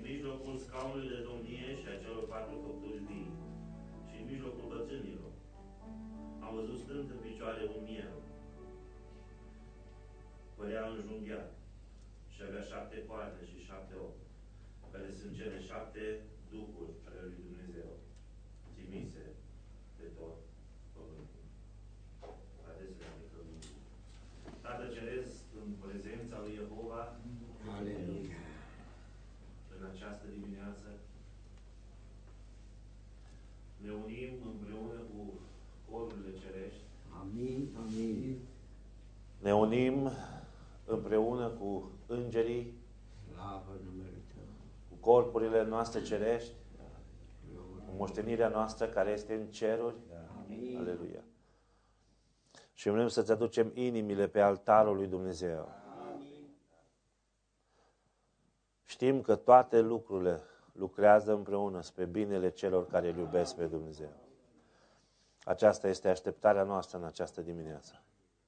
mijlocul scaunului de domnie și a celor 4 făpturi vii și în mijlocul bătrânilor am văzut stând în picioare un miel. Părea înjunghiat și avea 7 coarne și 7 ochi, care sunt cele 7 duhuri ale lui Dumnezeu, trimise de tot pământul. Haideți să ne ridicăm. Tată Ceresc, în prezența lui Jehova, Aleluia. În această dimineață ne unim împreună cu corurile cerești. Amin, amin. Ne unim împreună cu îngerii, Slavă numele Tău. cu corpurile noastre cerești, cu moștenirea noastră care este în ceruri. Amin. Aleluia. Și vrem să-ți aducem inimile pe altarul lui Dumnezeu. Amin. Știm că toate lucrurile lucrează împreună spre binele celor care îl iubesc pe Dumnezeu. Aceasta este așteptarea noastră în această dimineață.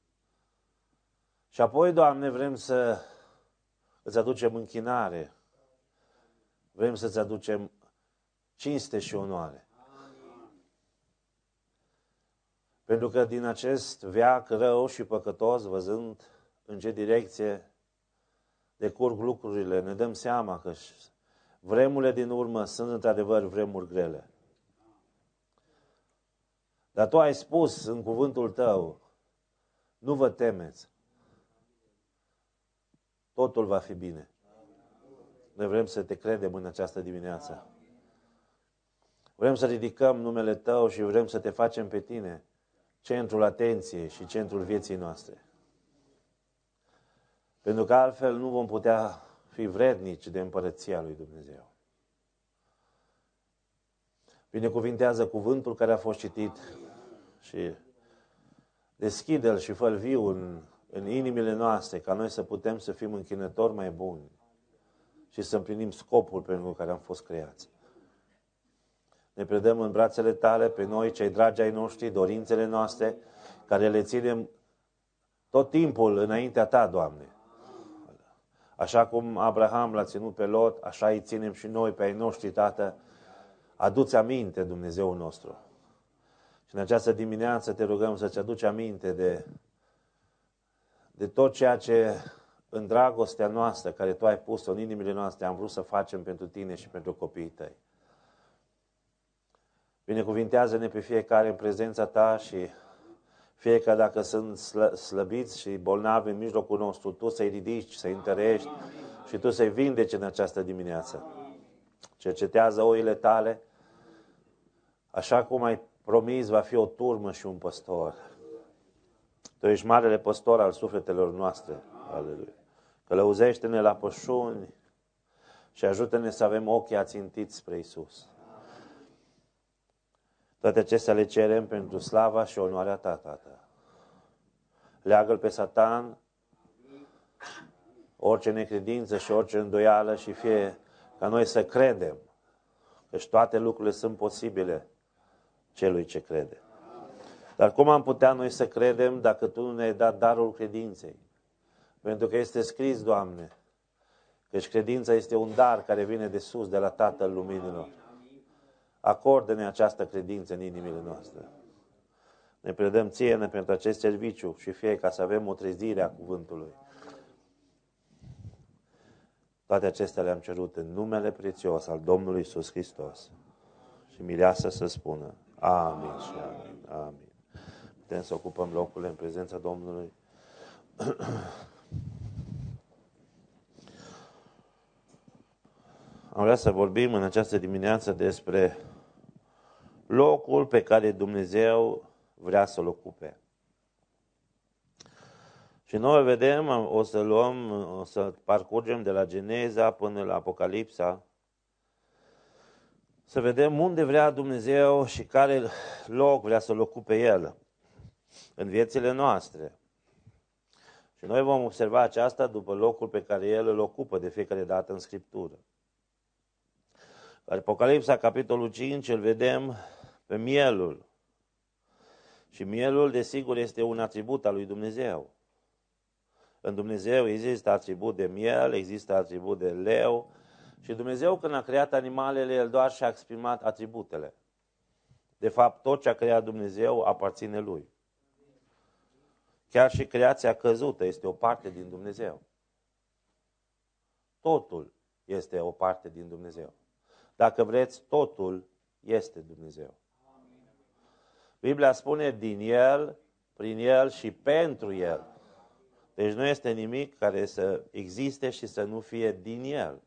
Și apoi, Doamne, vrem să îți aducem închinare. Vrem să-ți aducem cinste și onoare. Pentru că din acest veac rău și păcătos, văzând în ce direcție decurg lucrurile, ne dăm seama că vremurile din urmă sunt într-adevăr vremuri grele. Dar Tu ai spus în cuvântul Tău, nu vă temeți. Totul va fi bine. Noi vrem să Te credem în această dimineață. Vrem să ridicăm numele Tău și vrem să Te facem pe Tine centrul atenției și centrul vieții noastre. Pentru că altfel nu vom putea fi vrednici de împărăția lui Dumnezeu. Binecuvintează cuvântul care a fost citit și deschide-l și fă-l viu în inimile noastre, ca noi să putem să fim închinători mai buni și să împlinim scopul pentru care am fost creați. Ne predăm în brațele Tale pe noi, cei dragi ai noștri, dorințele noastre, care le ținem tot timpul înaintea Ta, Doamne. Așa cum Abraham l-a ținut pe Lot, așa îi ținem și noi pe ai noștri, Tată. Adu-ți aminte, Dumnezeul nostru. Și în această dimineață te rugăm să-ți aduci aminte de tot ceea ce în dragostea noastră, care Tu ai pus-o în inimile noastre, am vrut să facem pentru Tine și pentru copiii Tăi. Binecuvintează-ne pe fiecare în prezența Ta și fiecare dacă sunt slăbiți și bolnavi în mijlocul nostru, Tu să-i ridici, să-i întărești și Tu să-i vindeci în această dimineață. Cercetează oile Tale, așa cum ai promis, va fi o turmă și un păstor. Tu ești marele păstor al sufletelor noastre. Aleluia. Călăuzește-ne la pășuni și ajută-ne să avem ochii ațintiți spre Iisus. Toate acestea le cerem pentru slava și onoarea Ta, Tată. Leagă-l pe Satan, orice necredință și orice îndoială și fie ca noi să credem că toate lucrurile sunt posibile celui ce crede. Dar cum am putea noi să credem dacă Tu nu ne-ai dat darul credinței? Pentru că este scris, Doamne, căci credința este un dar care vine de sus, de la Tatăl Luminilor. Acordă-ne această credință în inimile noastre. Ne predăm Ție pentru acest serviciu și fie ca să avem o trezire a cuvântului. Toate acestea le-am cerut în numele prețios al Domnului Iisus Hristos. Și mireasă să spună amin și amin, amin. Putem să ocupăm locurile în prezența Domnului. Am vrea să vorbim în această dimineață despre locul pe care Dumnezeu vrea să-l ocupe. Și noi vedem, o să parcurgem de la Geneza până la Apocalipsa, să vedem unde vrea Dumnezeu și care loc vrea să-l ocupe El în viețile noastre. Și noi vom observa aceasta după locul pe care El îl ocupă de fiecare dată în Scriptură. La Apocalipsa, capitolul 5, îl vedem pe mielul. Și mielul, desigur, este un atribut al lui Dumnezeu. În Dumnezeu există atribut de miel, există atribut de leu Și Dumnezeu, când a creat animalele, El doar și-a exprimat atributele. De fapt, tot ce a creat Dumnezeu aparține Lui. Chiar și creația căzută este o parte din Dumnezeu. Totul este o parte din Dumnezeu. Dacă vreți, totul este Dumnezeu. Biblia spune din El, prin El și pentru El. Deci nu este nimic care să existe și să nu fie din El.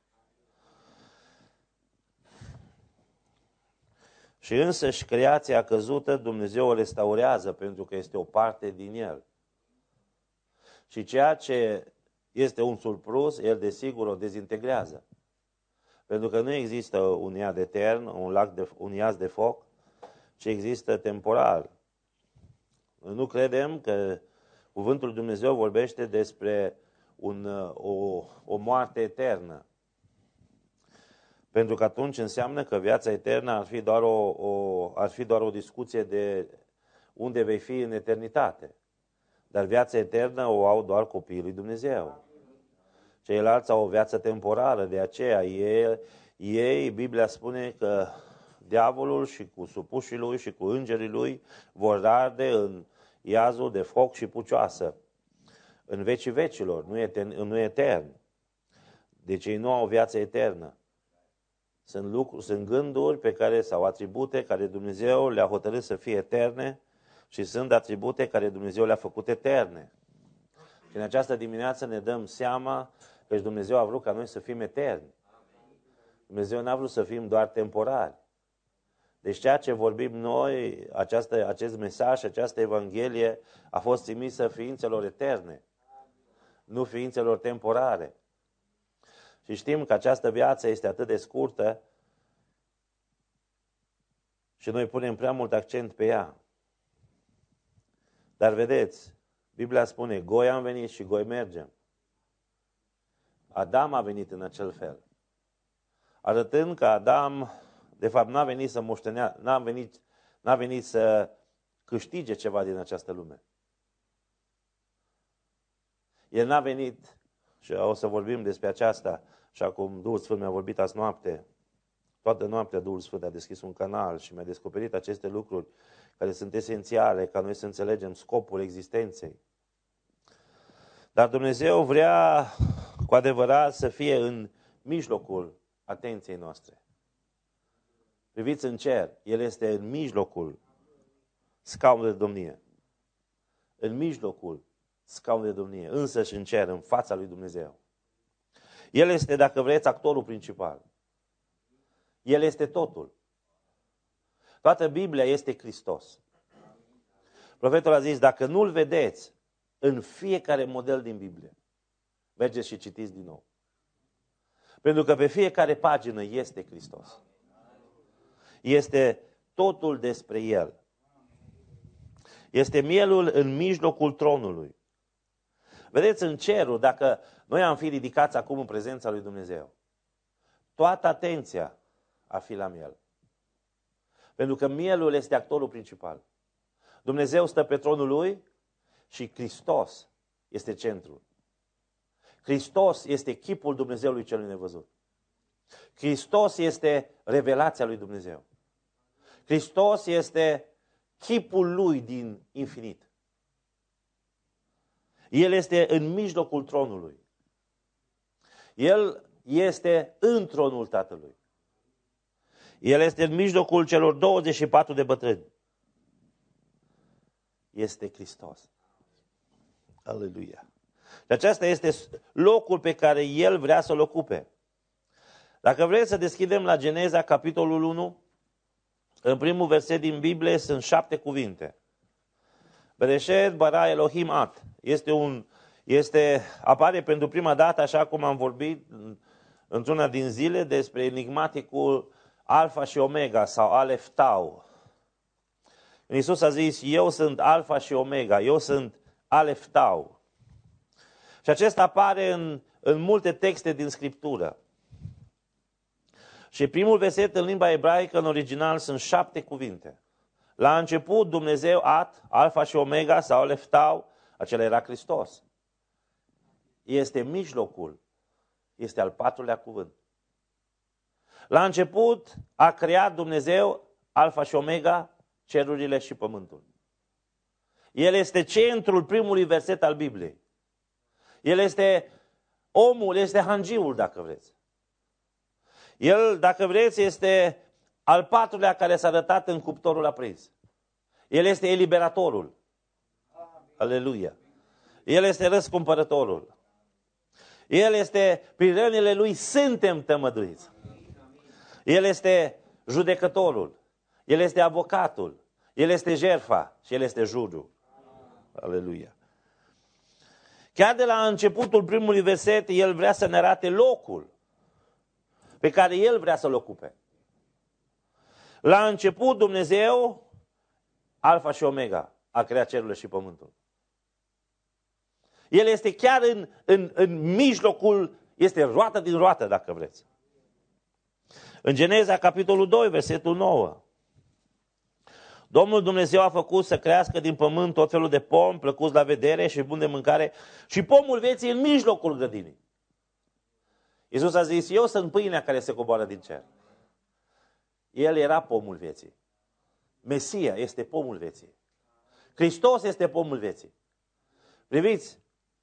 Și însăși creația căzută Dumnezeu o restaurează pentru că este o parte din El. Și ceea ce este un surplus, El desigur o dezintegrează. Pentru că nu există un iad etern, un iaz de foc, ci există temporal. Nu credem că Cuvântul lui Dumnezeu vorbește despre o moarte eternă. Pentru că atunci înseamnă că viața eternă ar fi doar o discuție de unde vei fi în eternitate. Dar viața eternă o au doar copiii lui Dumnezeu. Ceilalți au o viață temporară, de aceea ei, Biblia spune că diavolul și cu supușii lui și cu îngerii lui vor arde în iazul de foc și pucioasă. În vecii vecilor, nu etern. Deci ei nu au o viață eternă. Sunt gânduri sau atribute care Dumnezeu le-a hotărât să fie eterne și sunt atribute care Dumnezeu le-a făcut eterne. Și în această dimineață ne dăm seama că Dumnezeu a vrut ca noi să fim eterni. Dumnezeu n-a vrut să fim doar temporari. Deci ceea ce vorbim noi, acest mesaj, această Evanghelie, a fost trimisă ființelor eterne, nu ființelor temporare. Și știm că această viață este atât de scurtă și noi punem prea mult accent pe ea. Dar vedeți, Biblia spune, goi am venit și goi mergem. Adam a venit în acel fel. Arătând că Adam, de fapt, n-a venit să moștenească, n-a venit să câștige ceva din această lume. El n-a venit, și o să vorbim despre aceasta, și acum Duhul Sfânt mi-a vorbit azi noapte. Toată noaptea Duhul Sfânt a deschis un canal și mi-a descoperit aceste lucruri care sunt esențiale ca noi să înțelegem scopul existenței. Dar Dumnezeu vrea cu adevărat să fie în mijlocul atenției noastre. Priviți în cer, El este în mijlocul scaunului de domnie. În mijlocul scaunului de domnie, însăși în cer, în fața lui Dumnezeu. El este, dacă vreți, actorul principal. El este totul. Toată Biblia este Hristos. Profetul a zis, dacă nu-L vedeți în fiecare model din Biblie, mergeți și citiți din nou. Pentru că pe fiecare pagină este Hristos. Este totul despre El. Este mielul în mijlocul tronului. Vedeți, în cerul, dacă noi am fi ridicați acum în prezența lui Dumnezeu, toată atenția ar fi la miel. Pentru că mielul este actorul principal. Dumnezeu stă pe tronul Lui și Hristos este centrul. Hristos este chipul Dumnezeului celui nevăzut. Hristos este revelația lui Dumnezeu. Hristos este chipul Lui din infinit. El este în mijlocul tronului. El este în tronul Tatălui. El este în mijlocul celor 24 de bătrâni. Este Hristos. Aleluia. Și acesta este locul pe care El vrea să-l ocupe. Dacă vreți să deschidem la Geneza, capitolul 1, în primul verset din Biblie sunt 7 cuvinte. Bereshet bara Elohim at. Apare pentru prima dată, așa cum am vorbit într-una din zile, despre enigmaticul Alfa și Omega sau Alef Tau. Iisus a zis, eu sunt Alfa și Omega, eu sunt Alef Tau. Și acesta apare în multe texte din Scriptură. Și primul verset în limba ebraică, în original, sunt 7 cuvinte. La început, Dumnezeu, Alfa și Omega sau Alef Tau, acela era Hristos. Este mijlocul, este al 4-lea cuvânt. La început a creat Dumnezeu, Alfa și Omega, cerurile și pământul. El este centrul primului verset al Bibliei. El este omul, este hangiul, dacă vreți. El, dacă vreți, este al patrulea care s-a arătat în cuptorul aprins. El este eliberatorul. Aleluia. El este răscumpărătorul. El este, prin rănile lui suntem tămăduiți. El este judecătorul. El este avocatul. El este jertfa și El este judul. Aleluia. Chiar de la începutul primului verset, El vrea să ne arate locul pe care El vrea să-l ocupe. La început Dumnezeu, Alfa și Omega, a creat cerurile și pământul. El este chiar în mijlocul, este roată din roată, dacă vreți. În Geneza, capitolul 2, versetul 9. Domnul Dumnezeu a făcut să crească din pământ tot felul de pomi plăcuți la vedere și buni de mâncare și pomul vieții în mijlocul grădinii. Iisus a zis, eu sunt pâinea care se coboară din cer. El era pomul vieții. Mesia este pomul vieții. Hristos este pomul vieții. Priviți,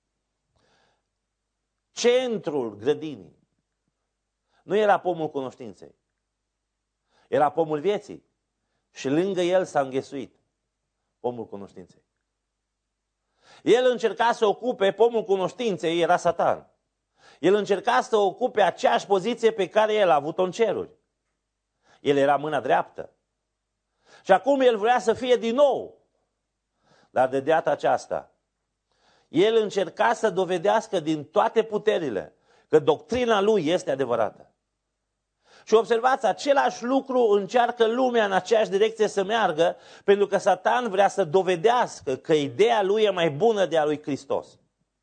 centrul grădinii nu era pomul cunoștinței. Era pomul vieții. Și lângă el s-a înghesuit pomul cunoștinței. El încerca să ocupe pomul cunoștinței, era Satan. El încerca să ocupe aceeași poziție pe care el a avut-o în ceruri. El era mâna dreaptă. Și acum el vrea să fie din nou. Dar de data aceasta, el încerca să dovedească din toate puterile că doctrina lui este adevărată. Și observați, același lucru încearcă lumea în aceeași direcție să meargă, pentru că Satan vrea să dovedească că ideea lui e mai bună de a lui Hristos.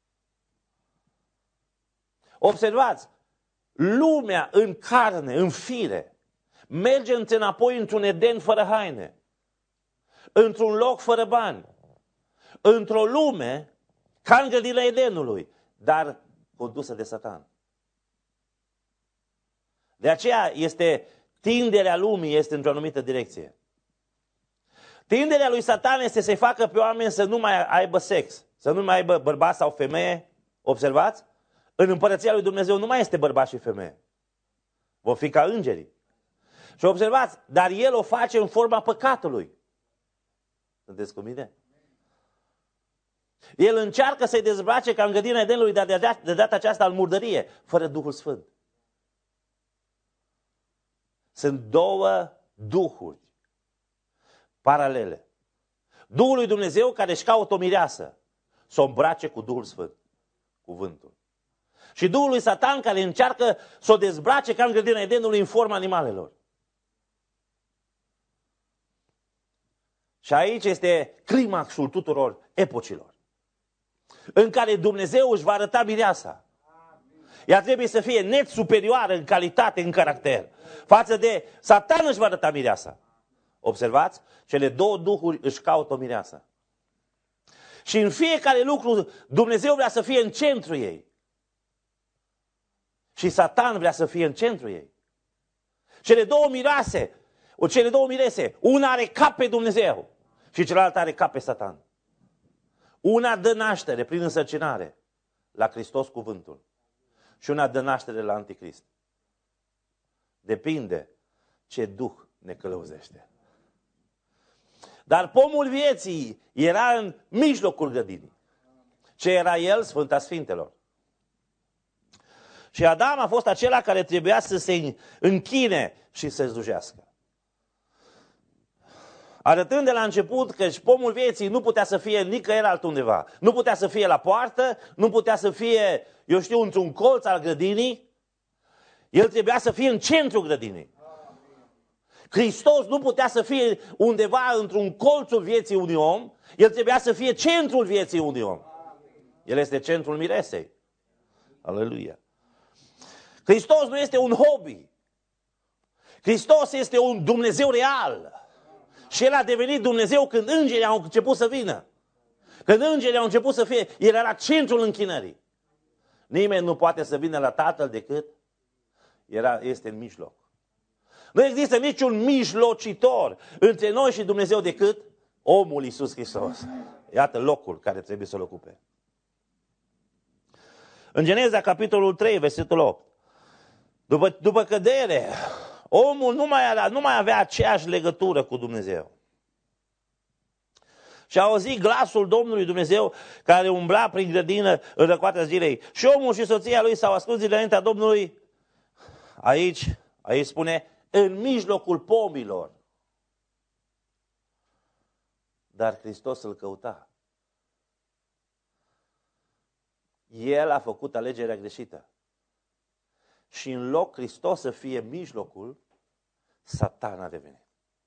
Observați, lumea în carne, în fire, merge înapoi într-un Eden fără haine, într-un loc fără bani, într-o lume ca în grădina Edenului, dar condusă de Satan. De aceea tinderea lumii este într-o anumită direcție. Tinderea lui Satan este să-i facă pe oameni să nu mai aibă sex, să nu mai aibă bărbat sau femeie. Observați? În împărăția lui Dumnezeu nu mai este bărbat și femeie. Vor fi ca îngerii. Și observați, dar el o face în forma păcatului. Sunteți cu mine? El încearcă să-i dezbrace ca în grădina Edenului, dar de data aceasta al murdărie, fără Duhul Sfânt. Sunt două duhuri paralele. Duhul lui Dumnezeu care își caută o mireasă să o îmbrace cu Duhul Sfânt, cuvântul. Și Duhul lui Satan care încearcă să o dezbrace ca în grădina Edenului în forma animalelor. Și aici este climaxul tuturor epocilor, în care Dumnezeu își va arăta mireasa. Ea trebuie să fie net superioară în calitate, în caracter, față de Satan își va arăta mireasa. Observați? Cele două duhuri își caută o mireasă. Și în fiecare lucru Dumnezeu vrea să fie în centru ei. Și Satan vrea să fie în centru ei. Cele două mirese, una are cap pe Dumnezeu și cealaltă are cap pe Satan. Una dă naștere prin însărcinare la Hristos cuvântul și una dă naștere la Anticrist. Depinde ce duh ne călăuzește. Dar pomul vieții era în mijlocul grădinii. Ce era el? Sfânta Sfintelor. Și Adam a fost acela care trebuia să se închine și să slujească. Arătând de la început că pomul vieții nu putea să fie nicăieri altundeva. Nu putea să fie la poartă, nu putea să fie, într-un colț al grădinii. El trebuia să fie în centrul grădinii. Hristos nu putea să fie undeva într-un colțul vieții unui om. El trebuia să fie centrul vieții unui om. El este centrul miresei. Aleluia. Hristos nu este un hobby. Hristos este un Dumnezeu real. Și El a devenit Dumnezeu când îngerii au început să vină. Când îngerii au început să fie, El era centrul închinării. Nimeni nu poate să vină la Tatăl decât este în mijloc. Nu există niciun mijlocitor între noi și Dumnezeu decât omul Iisus Hristos. Iată locul care trebuie să-l ocupe. În Geneza, capitolul 3, versetul 8. După cădere, omul nu mai avea aceeași legătură cu Dumnezeu. Și a auzit glasul Domnului Dumnezeu care umbla prin grădină în răcoarea zilei. Și omul și soția lui s-au ascuns dinaintea Domnului. Aici spune, în mijlocul pomilor. Dar Hristos îl căuta. El a făcut alegerea greșită. Și în loc Hristos să fie mijlocul, Satan a devenit.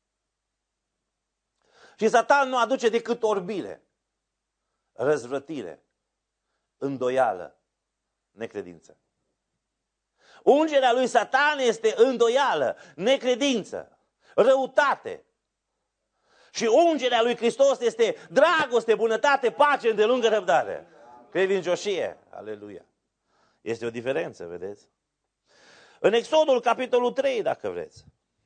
Și Satan nu aduce decât orbire, răzvrătire, îndoială, necredință. Ungerea lui Satan este îndoială, necredință, răutate. Și ungerea lui Hristos este dragoste, bunătate, pace, îndelungă răbdare. Credincioșie. Aleluia. Este o diferență, vedeți? În Exodul, capitolul 3, dacă vreți.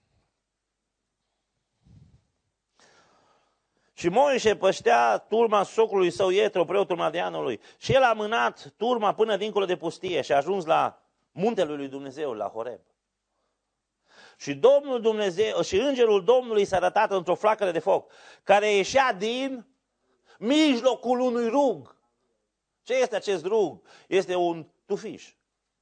Și Moise păștea turma socrului său Ietro, preotul Madianului. Și el a mânat turma până dincolo de pustie și a ajuns la muntele lui Dumnezeu, la Horeb. Și Domnul Dumnezeu, și îngerul Domnului s-a arătat într-o flacără de foc, care ieșea din mijlocul unui rug. Ce este acest rug? Este un tufiș.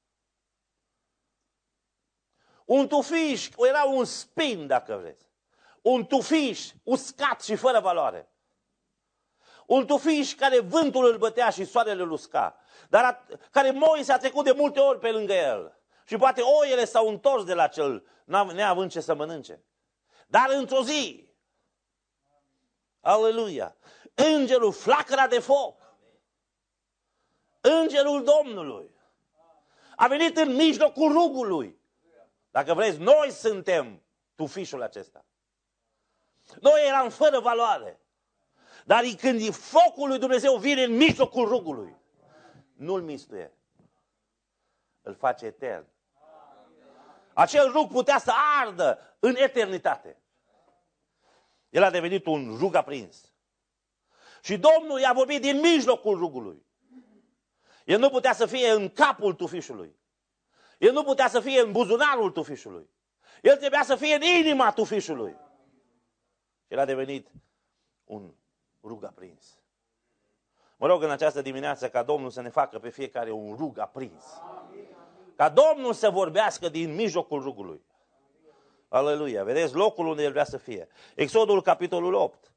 Un tufiș, era un spin, dacă vreți. Un tufiș uscat și fără valoare. Un tufiș care vântul îl bătea și soarele îl usca. Dar care Moise a trecut de multe ori pe lângă el. Și poate oile s-au întors de la cel, neavând ce să mănânce. Dar într-o zi, aleluia, îngerul, flacăra de foc, îngerul Domnului, a venit în mijlocul rugului. Dacă vreți, noi suntem tufișul acesta. Noi eram fără valoare. Dar când focul lui Dumnezeu vine în mijlocul rugului, nu-l mistuie. Îl face etern. Acel rug putea să ardă în eternitate. El a devenit un rug aprins. Și Domnul i-a vorbit din mijlocul rugului. El nu putea să fie în capul tufișului. El nu putea să fie în buzunarul tufișului. El trebuia să fie în inima tufișului. El a devenit un rug aprins. Mă rog în această dimineață ca Domnul să ne facă pe fiecare un rug aprins. Ca Domnul să vorbească din mijlocul rugului. Aleluia! Vedeți locul unde El vrea să fie. Exodul, capitolul 8.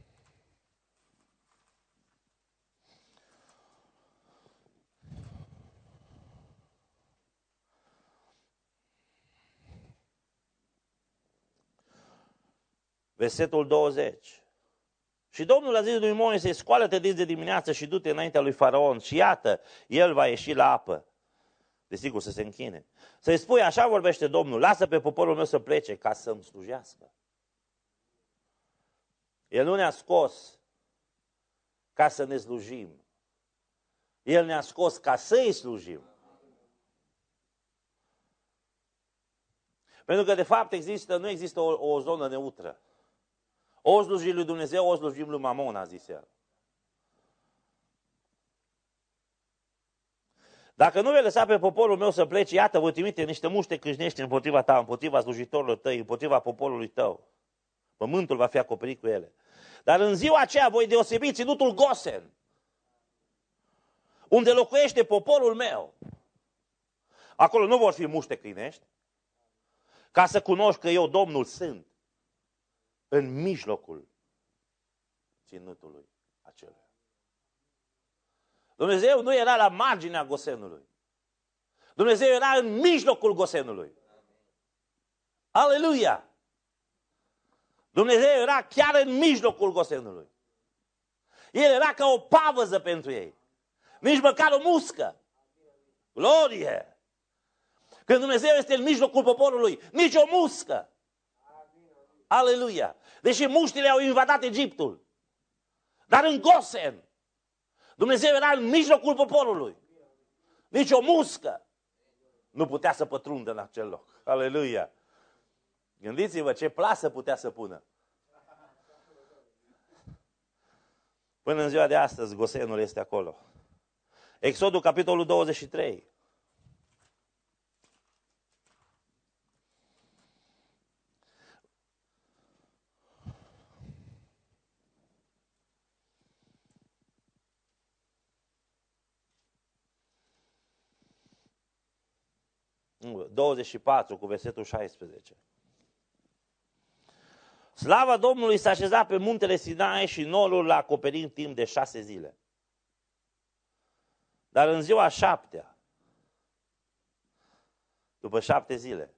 Versetul 20. Și Domnul a zis lui Moise, scoală-te de dimineață și du-te înaintea lui Faraon. Și iată, el va ieși la apă. Desigur, să se închine. Să-i spui, așa vorbește Domnul, lasă pe poporul meu să plece ca să-mi slujească. El nu ne-a scos ca să ne slujim. El ne-a scos ca să-i slujim. Pentru că, de fapt, nu există o zonă neutră. O slujim lui Dumnezeu, o slujim lui Mamon, a zis el. Dacă nu vei lăsa pe poporul meu să plece, iată, voi trimite niște muște câșnești împotriva ta, împotriva slujitorilor tăi, împotriva poporului tău. Pământul va fi acoperit cu ele. Dar în ziua aceea voi deosebi ținutul Gosen, unde locuiește poporul meu. Acolo nu vor fi muște câinești, ca să cunoști că eu, Domnul, sunt în mijlocul ținutului acelui. Dumnezeu nu era la marginea Gosenului. Dumnezeu era în mijlocul Gosenului. Aleluia! Dumnezeu era chiar în mijlocul Gosenului. El era ca o pavăză pentru ei. Nici măcar o muscă. Glorie! Când Dumnezeu este în mijlocul poporului, nici o muscă. Aleluia! Deși muștile au invadat Egiptul. Dar în Gosen, Dumnezeu era în mijlocul poporului. Nici o muscă nu putea să pătrundă în acel loc. Aleluia! Gândiți-vă ce plasă putea să pună. Până în ziua de astăzi, Gosenul este acolo. Exodul, capitolul 23. Nu, 24 cu versetul 16. Slava Domnului s-a așezat pe muntele Sinai și norul l-a acoperit în timp de 6 zile. Dar în ziua 7-a, după 7 zile,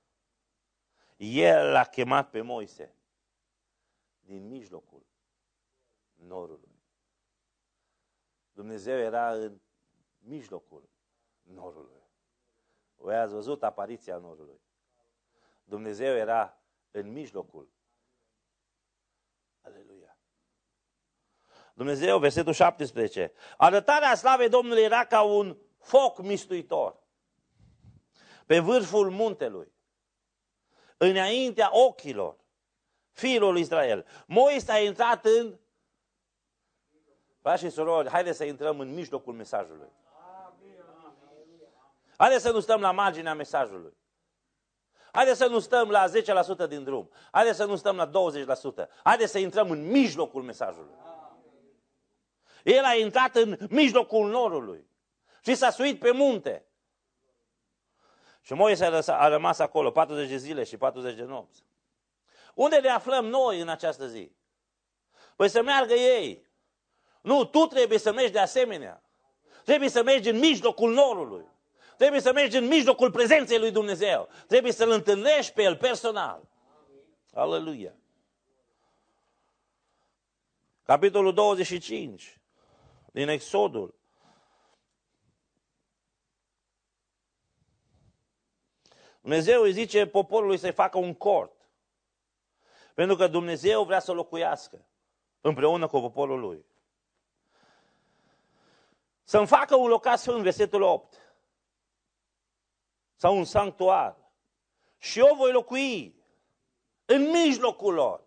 el l-a chemat pe Moise din mijlocul norului. Dumnezeu era în mijlocul norului. Voi ați văzut apariția norului. Dumnezeu era în mijlocul. Aleluia. Dumnezeu, versetul 17. Arătarea slavei Domnului era ca un foc mistuitor pe vârful muntelui, înaintea ochilor fiilor lui Israel. Moise a intrat în... Frați și surori, haideți să intrăm în mijlocul mesajului. Haideți să nu stăm la marginea mesajului. Haideți să nu stăm la 10% din drum. Haideți să nu stăm la 20%. Haideți să intrăm în mijlocul mesajului. El a intrat în mijlocul norului și s-a suit pe munte. Și Moise a rămas acolo 40 de zile și 40 de nopți. Unde ne aflăm noi în această zi? Păi să meargă ei. Nu, tu trebuie să mergi de asemenea. Trebuie să mergi în mijlocul norului. Trebuie să mergi în mijlocul prezenței lui Dumnezeu. Trebuie să-L întâlnești pe El personal. Aleluia. Capitolul 25 din Exodul. Dumnezeu îi zice poporului să-i facă un cort. Pentru că Dumnezeu vrea să locuiască împreună cu poporul lui. Să-mi facă un locaș sfânt, versetul 8. Sau un sanctuar. Și eu voi locui în mijlocul lor.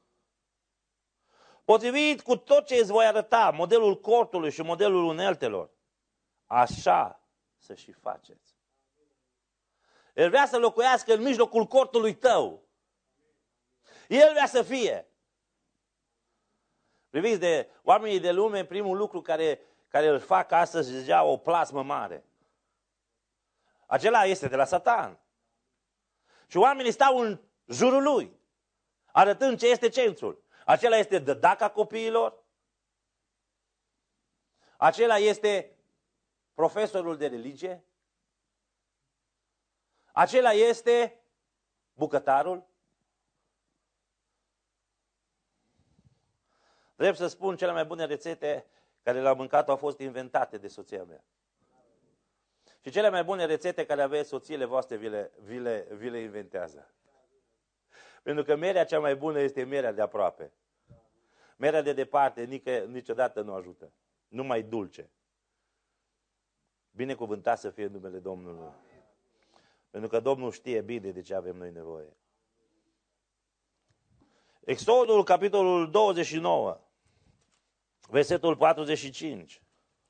Potrivit cu tot ce îți voi arăta, modelul cortului și modelul uneltelor, așa să și faceți. El vrea să locuiască în mijlocul cortului tău. El vrea să fie. Priviți, de oamenii de lume, primul lucru care îl fac astăzi deja o plasmă mare. Acela este de la Satan. Și oamenii stau în jurul lui, arătând ce este centrul. Acela este dădaca copiilor. Acela este profesorul de religie. Acela este bucătarul. Drept să spun, cele mai bune rețete care le-am mâncat au fost inventate de soția mea. Și cele mai bune rețete care aveți soțiile voastre vi le inventează. Pentru că merea cea mai bună este merea de aproape. Merea de departe niciodată nu ajută. Numai dulce. Binecuvântat să fie numele Domnului. Pentru că Domnul știe bine de ce avem noi nevoie. Exodul, capitolul 29, versetul 45.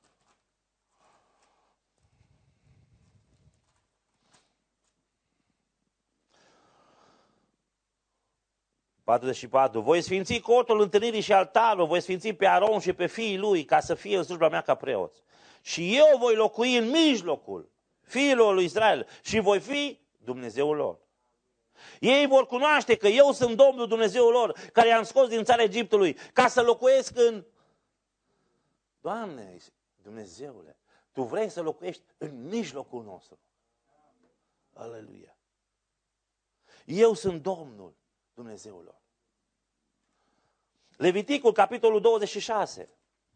Voi sfinți cortul întâlnirii și altarul, voi sfinți pe Aron și pe fiii lui ca să fie în slujba mea ca preoți. Și eu voi locui în mijlocul fiilor lui Israel și voi fi Dumnezeul lor. Ei vor cunoaște că eu sunt Domnul Dumnezeul lor, care i-am scos din țara Egiptului, ca să locuiesc în... Doamne, Dumnezeule, Tu vrei să locuiești în mijlocul nostru. Aleluia. Eu sunt Domnul Dumnezeul lor. Leviticul, capitolul 26.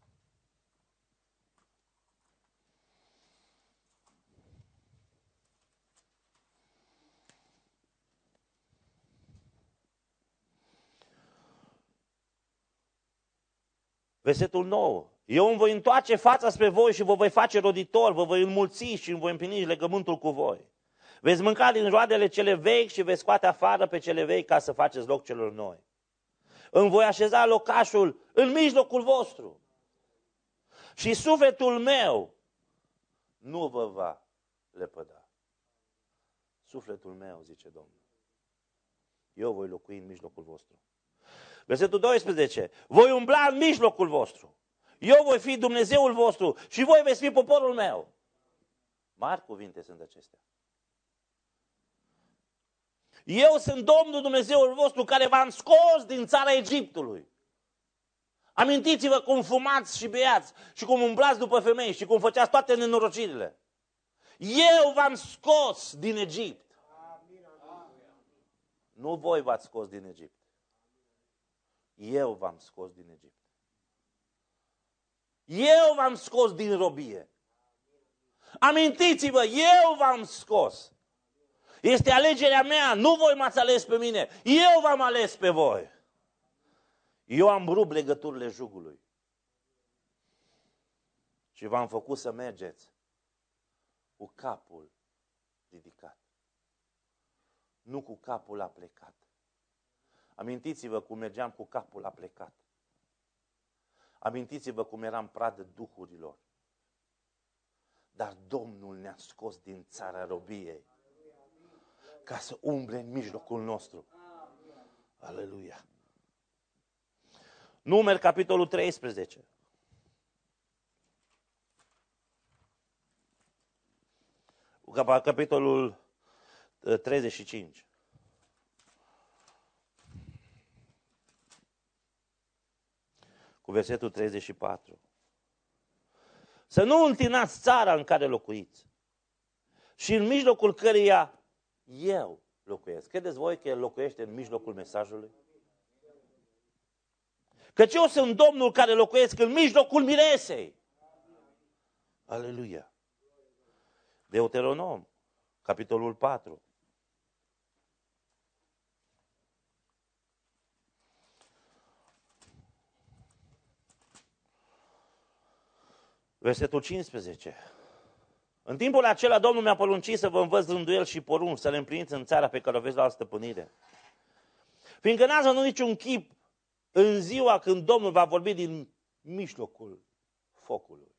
Versetul 9. Eu îmi voi întoarce fața spre voi și vă voi face roditor, vă voi înmulți și îmi voi împlini legământul cu voi. Veți mânca din roadele cele vechi și veți scoate afară pe cele vechi ca să faceți loc celor noi. Îmi voi așeza locașul în mijlocul vostru. Și sufletul meu nu vă va lepăda. Sufletul meu, zice Domnul. Eu voi locui în mijlocul vostru. Versetul 12. Voi umbla în mijlocul vostru. Eu voi fi Dumnezeul vostru și voi veți fi poporul meu. Mari cuvinte sunt acestea. Eu sunt Domnul Dumnezeul vostru care v-am scos din țara Egiptului. Amintiți-vă cum fumați și beați și cum umblați după femei și cum făceați toate nenorocirile. Eu v-am scos din Egipt. Nu voi v-ați scos din Egipt. Eu v-am scos din Egipt. Eu v-am scos din robie. Amintiți-vă, eu v-am scos. Este alegerea mea, nu voi m-ați ales pe mine, eu v-am ales pe voi. Eu am rupt legăturile jugului și v-am făcut să mergeți cu capul ridicat, nu cu capul aplecat. Amintiți-vă cum mergeam cu capul aplecat. Amintiți-vă cum eram pradă duhurilor. Dar Domnul ne-a scos din țara robiei ca să umble în mijlocul nostru. Aleluia! Numeri, capitolul 13. Capitolul 35. Cu versetul 34. Să nu întinați țara în care locuiți și în mijlocul căreia eu locuiesc. Credeți voi că el locuiește în mijlocul mesajului? Căci eu sunt Domnul care locuiesc în mijlocul miresei. Aleluia! Deuteronom, capitolul 4. Versetul 15. În timpul acela Domnul mi-a poruncit să vă învăț rânduieli și porunci, să le împliniți în țara pe care o veți lua stăpânire. Fiindcă n-ați văzut niciun chip în ziua când Domnul va vorbi din mijlocul focului.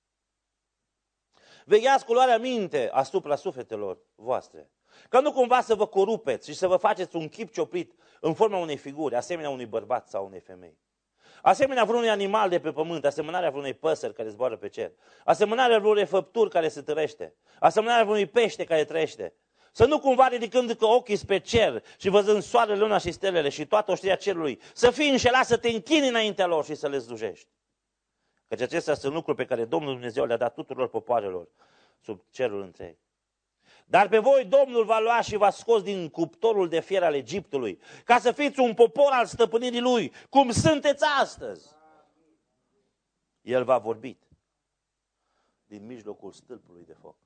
Vegheați cu luarea minte asupra sufletelor voastre, ca nu cumva să vă corupeți și să vă faceți un chip cioplit în forma unei figuri, asemenea unui bărbat sau unei femei. Asemenea vreunui animal de pe pământ, asemănarea vreunei păsări care zboară pe cer, asemănarea vreunei făpturi care se târăște, asemănarea vreunui pește care trăiește. Să nu cumva ridicând că ochii spre cer și văzând soarele, luna și stelele și toată oștirea cerului, să fii înșelat, să te închini înaintea lor și să le slujești. Căci acestea sunt lucruri pe care Domnul Dumnezeu le-a dat tuturor popoarelor sub cerul întreg. Dar pe voi Domnul va lua și v-a scos din cuptorul de fier al Egiptului, ca să fiți un popor al stăpânirii Lui, cum sunteți astăzi. El v-a vorbit din mijlocul stâlpului de foc.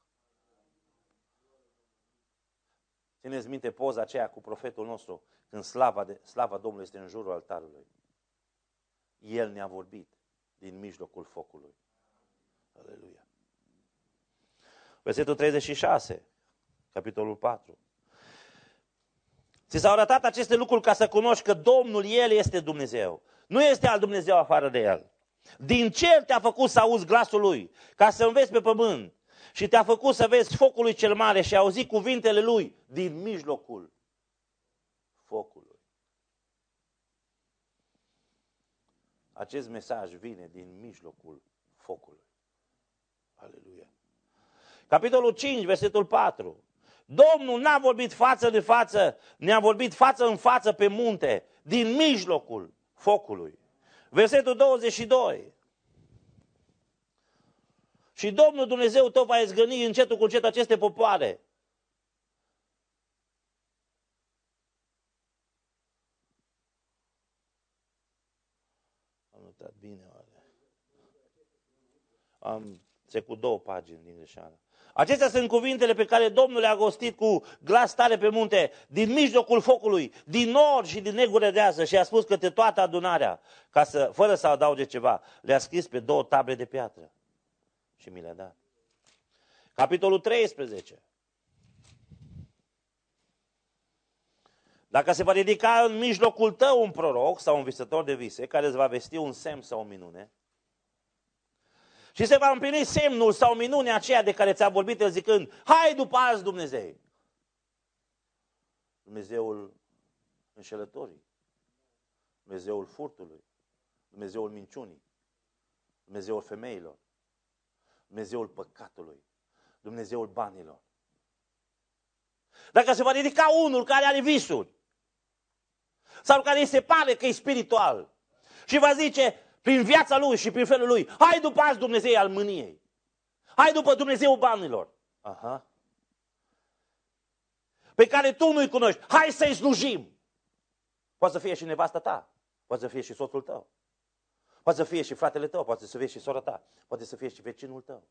Țineți minte poza aceea cu profetul nostru, când slava Domnului este în jurul altarului. El ne-a vorbit din mijlocul focului. Aleluia. Versetul 36, capitolul 4. Ți s-au arătat aceste lucruri ca să cunoști că Domnul, El este Dumnezeu. Nu este alt Dumnezeu afară de El. Din cer te-a făcut să auzi glasul Lui, ca să înveți pe pământ. Și te-a făcut să vezi focul lui cel mare și auzi cuvintele Lui din mijlocul focului. Acest mesaj vine din mijlocul focului. Aleluia. Capitolul 5, versetul 4. Domnul n-a vorbit față de față, ne-a vorbit față în față pe munte, din mijlocul focului. Versetul 22. Și Domnul Dumnezeu tău va izgăni încetul cu încet aceste popoare. Am notat bine, oare? Am trecut 2 pagini din greșeală. Acestea sunt cuvintele pe care Domnul le-a gostit cu glas tare pe munte, din mijlocul focului, din nord și din negură deasă, și a spus către toată adunarea, ca să, fără să adauge ceva, le-a scris pe 2 table de piatră. Și mi le-a dat. Capitolul 13. Dacă se va ridica în mijlocul tău un proroc sau un visător de vise care îți va vesti un semn sau o minune și se va împlini semnul sau minunea aceea de care ți-a vorbit el zicând, hai după azi Dumnezeu. Dumnezeul înșelătorii, Dumnezeul furtului, Dumnezeul minciunii, Dumnezeul femeilor, Dumnezeul păcatului, Dumnezeul banilor. Dacă se va ridica unul care are visuri sau care îi se pare că e spiritual și va zice prin viața lui și prin felul lui, hai după azi Dumnezeu al mâniei, hai după Dumnezeu banilor, aha, pe care tu nu-i cunoști, hai să-i slujim. Poate să fie și nevastă ta, poate să fie și soțul tău, poate să fie și fratele tău, poate să fie și sora ta, poate să fie și vecinul tău.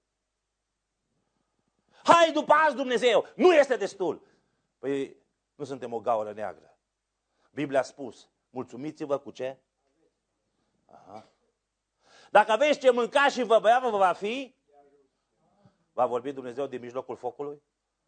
Hai după azi Dumnezeu, nu este destul. Păi nu suntem o gaură neagră. Biblia a spus, mulțumiți-vă cu ce? Aha. Dacă aveți ce mânca și vă bea, vă va fi? Va vorbi Dumnezeu din mijlocul focului?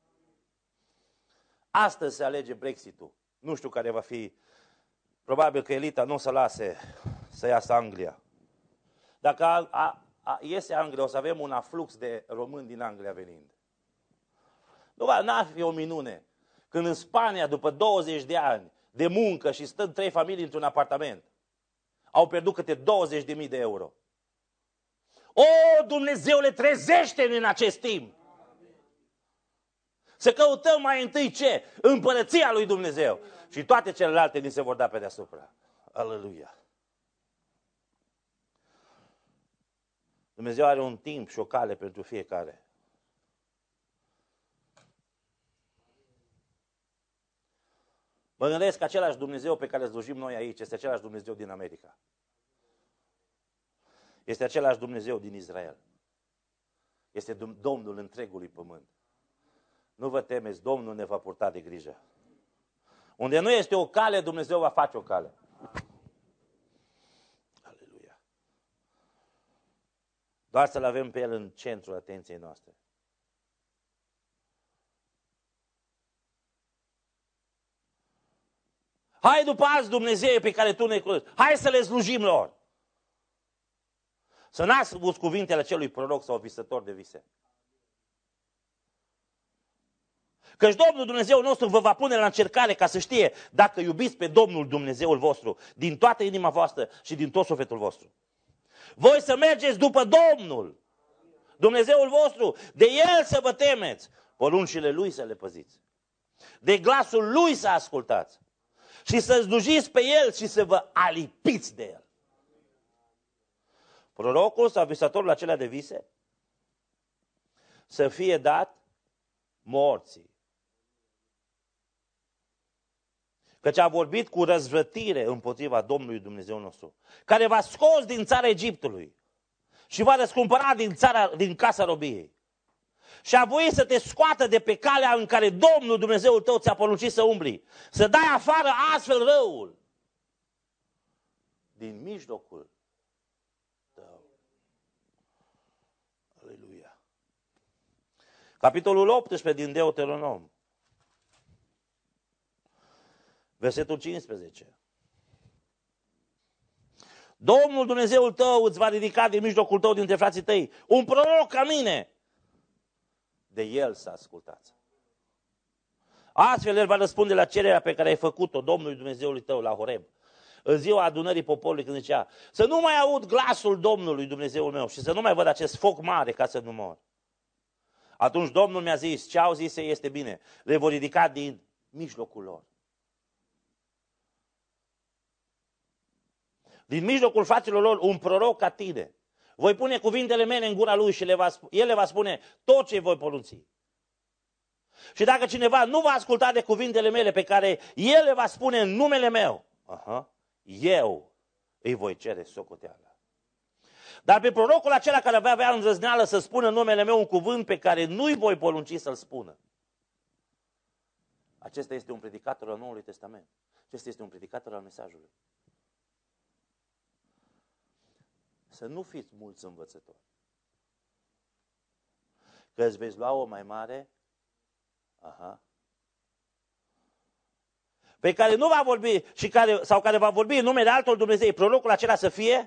Astăzi se alege Brexit-ul. Nu știu care va fi. Probabil că elita nu o să lase să iasă Anglia. Dacă iese Anglia, o să avem un aflux de români din Anglia venind. Nu va fi o minune. Când în Spania, după 20 de ani de muncă și stând 3 familii într-un apartament, au pierdut câte 20.000 de euro. O, Dumnezeule, trezește-ne în acest timp! Să căutăm mai întâi ce? Împărăția lui Dumnezeu. Și toate celelalte ni se vor da pe deasupra. Aleluia! Dumnezeu are un timp și o cale pentru fiecare. Mă gândesc că același Dumnezeu pe care îl slujim noi aici este același Dumnezeu din America. Este același Dumnezeu din Israel. Este Domnul întregului pământ. Nu vă temeți, Domnul ne va purta de grijă. Unde nu este o cale, Dumnezeu va face o cale. Aleluia. Doar să-L avem pe El în centrul atenției noastre. Hai după azi Dumnezeu pe care tu ne cunoști. Hai să le slujim lor. Să n-asculți cuvintele acelui proroc sau visător de vise. Căci Domnul Dumnezeu nostru vă va pune la încercare ca să știe dacă iubiți pe Domnul Dumnezeul vostru din toată inima voastră și din tot sufletul vostru. Voi să mergeți după Domnul, Dumnezeul vostru, de El să vă temeți, poruncile Lui să le păziți, de glasul Lui să ascultați și să slujiți pe El și să vă alipiți de El. Prorocul sau visătorul acelea de vise să fie dat morții. Căci a vorbit cu răzvrătire împotriva Domnului Dumnezeu nostru, care v-a scos din țara Egiptului și v-a răscumpărat din casa robiei. Și a voit să te scoată de pe calea în care Domnul Dumnezeul tău ți-a poruncit să umbli, să dai afară astfel răul din mijlocul tău. Aleluia. Capitolul 18 din Deuteronom. Versetul 15. Domnul Dumnezeul tău îți va ridica din mijlocul tău dintre frații tăi un proroc ca mine. De el să ascultați. Astfel el va răspunde la cererea pe care ai făcut-o Domnului Dumnezeului tău la Horeb, în ziua adunării poporului, când zicea să nu mai aud glasul Domnului Dumnezeul meu și să nu mai văd acest foc mare ca să nu mor. Atunci Domnul mi-a zis, ce au zis este bine, le vor ridica din mijlocul lor. Din mijlocul fraților lor un proroc ca tine. Voi pune cuvintele mele în gura lui și el le va spune tot ce voi porunți. Și dacă cineva nu va asculta de cuvintele mele pe care el le va spune în numele meu, eu îi voi cere socoteală. Dar pe prorocul acela care va avea îndrăzneală să spună în numele meu un cuvânt pe care nu-i voi porunci să-l spună. Acesta este un predicator al Noului Testament. Acesta este un predicator al mesajului. Să nu fiți mulți învățători. Că îți veți lua o mai mare. pe care nu va vorbi sau care va vorbi în numele altor Dumnezei, prorocul acela să fie?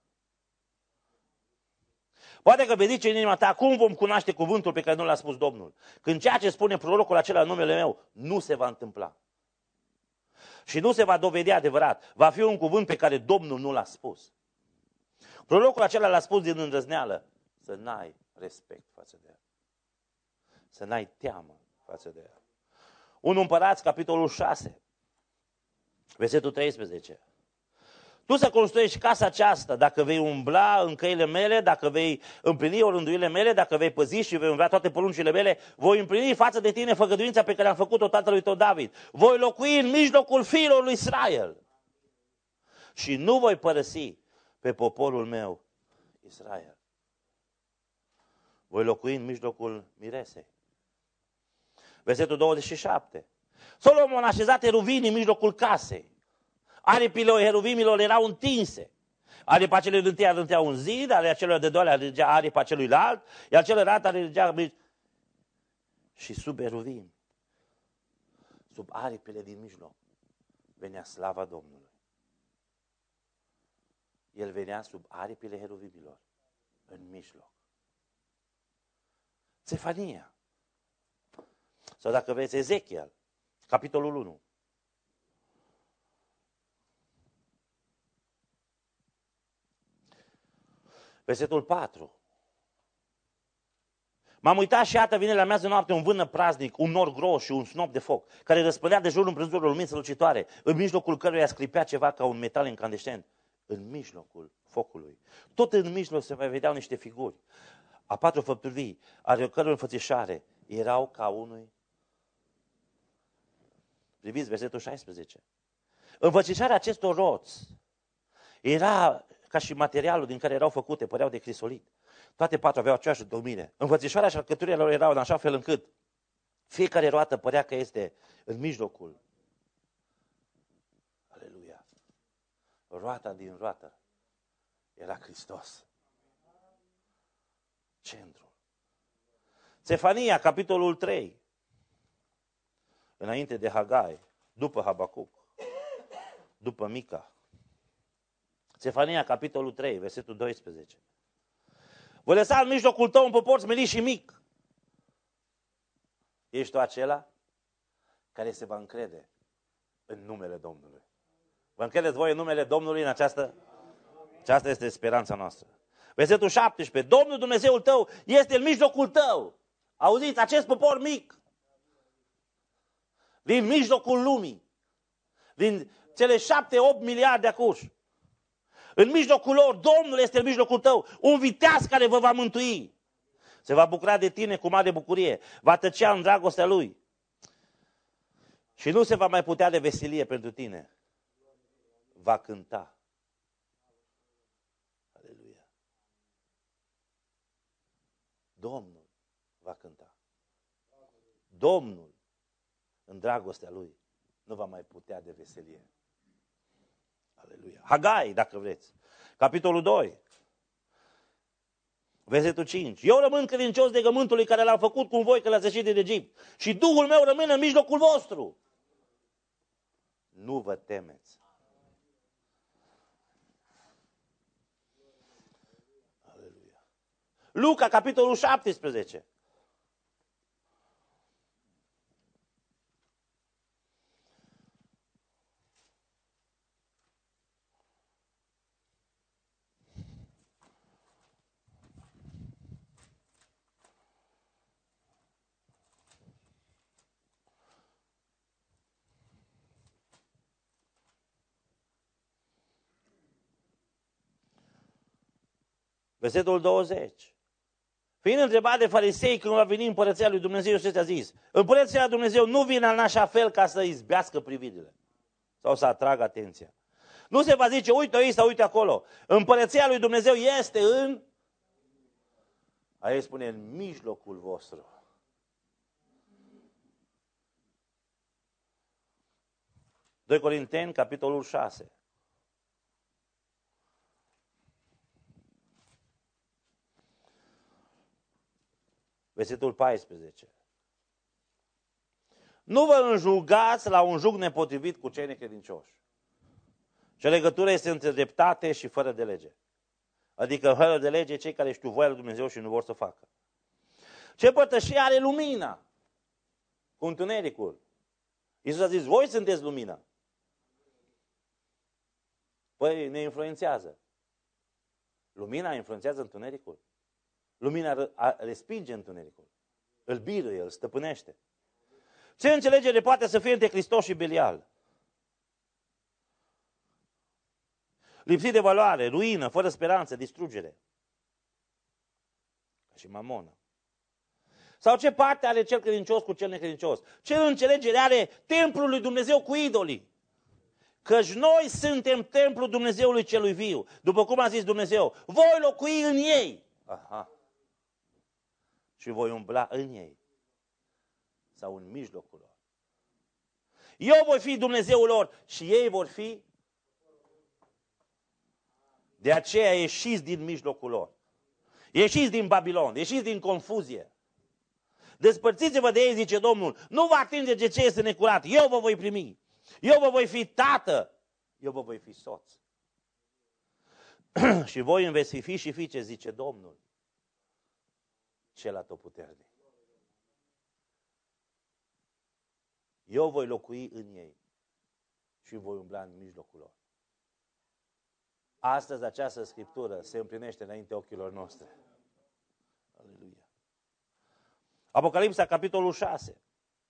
Poate că vei zice în inima ta, cum vom cunoaște cuvântul pe care nu l-a spus Domnul? Când ceea ce spune prorocul acela în numele meu nu se va întâmpla. Și nu se va dovedi adevărat. Va fi un cuvânt pe care Domnul nu l-a spus. Prorocul acela l-a spus din îndrăzneală, să n-ai respect față de el. Să n-ai teamă față de el. 1 Împărați, capitolul 6, versetul 13. Tu să construiești casa aceasta dacă vei umbla în căile mele, dacă vei împlini orânduirile mele, dacă vei păzi și vei umbla toate poruncile mele, voi împlini față de tine făgăduința pe care am făcut-o tatălui tău David. Voi locui în mijlocul fiilor lui Israel și nu voi părăsi pe poporul meu Israel. Voi locui în mijlocul miresei. Versetul 27. Solomon a așezat heruvini în mijlocul casei. Aripile heruvimilor erau întinse. Aripa celui de întâi arătea un zid, ale celor de doilea arătea aripa celuilalt, iar celălalt arătea... Și sub heruvim, sub aripile din mijloc, venea slava Domnului. El venea sub aripile heruvimilor, în mijloc. Țefania. Sau dacă vreți, Ezechiel, capitolul 1. Versetul 4. M-am uitat și iată vine la miază noapte un vână praznic, un nor gros și un snop de foc, care răspândea de jurul împrejurul lumini strălucitoare, în mijlocul căruia sclipea ceva ca un metal incandescent, în mijlocul focului. Tot în mijloc se mai vedeau niște figuri. A 4 făpturi, ale căror înfățișare erau ca unui... Priviți versetul 16. Înfățișarea acestor roți era ca și materialul din care erau făcute, păreau de crisolit. Toate 4 aveau aceeași domine. Înfățișarea și alcătuirea lor erau în așa fel încât fiecare roată părea că este în mijlocul. Aleluia! Roata din roată era Hristos. Centrul. Țefania, capitolul 3. Înainte de Hagai, după Habacuc, după Mica. Țefania, capitolul 3, versetul 12. Voi lăsa în mijlocul tău un popor smerit și mic. Ești tu acela care se va încrede în numele Domnului. Vă încredeți voi în numele Domnului în aceasta? Aceasta este speranța noastră. Versetul 17. Domnul Dumnezeul tău este în mijlocul tău. Auziți, acest popor mic din mijlocul lumii, din cele 7-8 miliarde acuși. În mijlocul lor, Domnul este în mijlocul tău, un viteaz care vă va mântui. Se va bucura de tine cu mare bucurie, va tăcea în dragostea Lui. Și nu se va mai putea de veselie pentru tine. Va cânta. Aleluia. Domnul va cânta. Domnul, în dragostea Lui, nu va mai putea de veselie. Aleluia. Hagai, dacă vreți. Capitolul 2. Versetul 5. Eu rămân credincios legământului care l-am făcut cu voi că l-ați ieșit din Egipt. Și Duhul meu rămâne în mijlocul vostru. Nu vă temeți. Aleluia. Luca, capitolul 17. Versetul 20. Fiind întrebat de farisei când va veni împărăția lui Dumnezeu, Iisus a zis, împărăția lui Dumnezeu nu vine în așa fel ca să izbească privirile sau să atragă atenția. Nu se va zice, uite aici sau uite acolo. Împărăția lui Dumnezeu este în... Aici spune, în mijlocul vostru. Doi Corinteni, capitolul 6. Versetul 14. Nu vă înjugați la un jug nepotrivit cu cei necredincioși. Și legătura este între dreptate și fără de lege. Adică fără de lege cei care știu voia lui Dumnezeu și nu vor să facă. Ce părtășie are lumina cu întunericul? Iisus a zis, voi sunteți lumina. Păi ne influențează. Lumina influențează întunericul. Lumina respinge întunericul. Îl biruie, îl stăpânește. Ce înțelegere poate să fie între Hristos și Belial? Lipsit de valoare, ruină, fără speranță, distrugere. Ca și Mamonă. Sau ce parte are cel credincios cu cel necredincios? Ce înțelegere are templul lui Dumnezeu cu idolii? Căci noi suntem templul Dumnezeului celui viu. După cum a zis Dumnezeu, voi locui în ei. Aha. Și voi umbla în ei. Sau în mijlocul lor. Eu voi fi Dumnezeul lor și ei vor fi. De aceea ieșiți din mijlocul lor. Ieșiți din Babilon, ieșiți din confuzie. Despărțiți-vă de ei, zice Domnul, nu vă atingeți de ce este necurat, eu vă voi primi. Eu vă voi fi tată, eu vă voi fi soț. Și voi îmi veți fi fii și fiice, zice Domnul, cel atotputernic. Eu voi locui în ei și voi umbla în mijlocul lor. Astăzi această scriptură se împlinește înainte ochilor noastre. Aleluia. Apocalipsa, capitolul 6.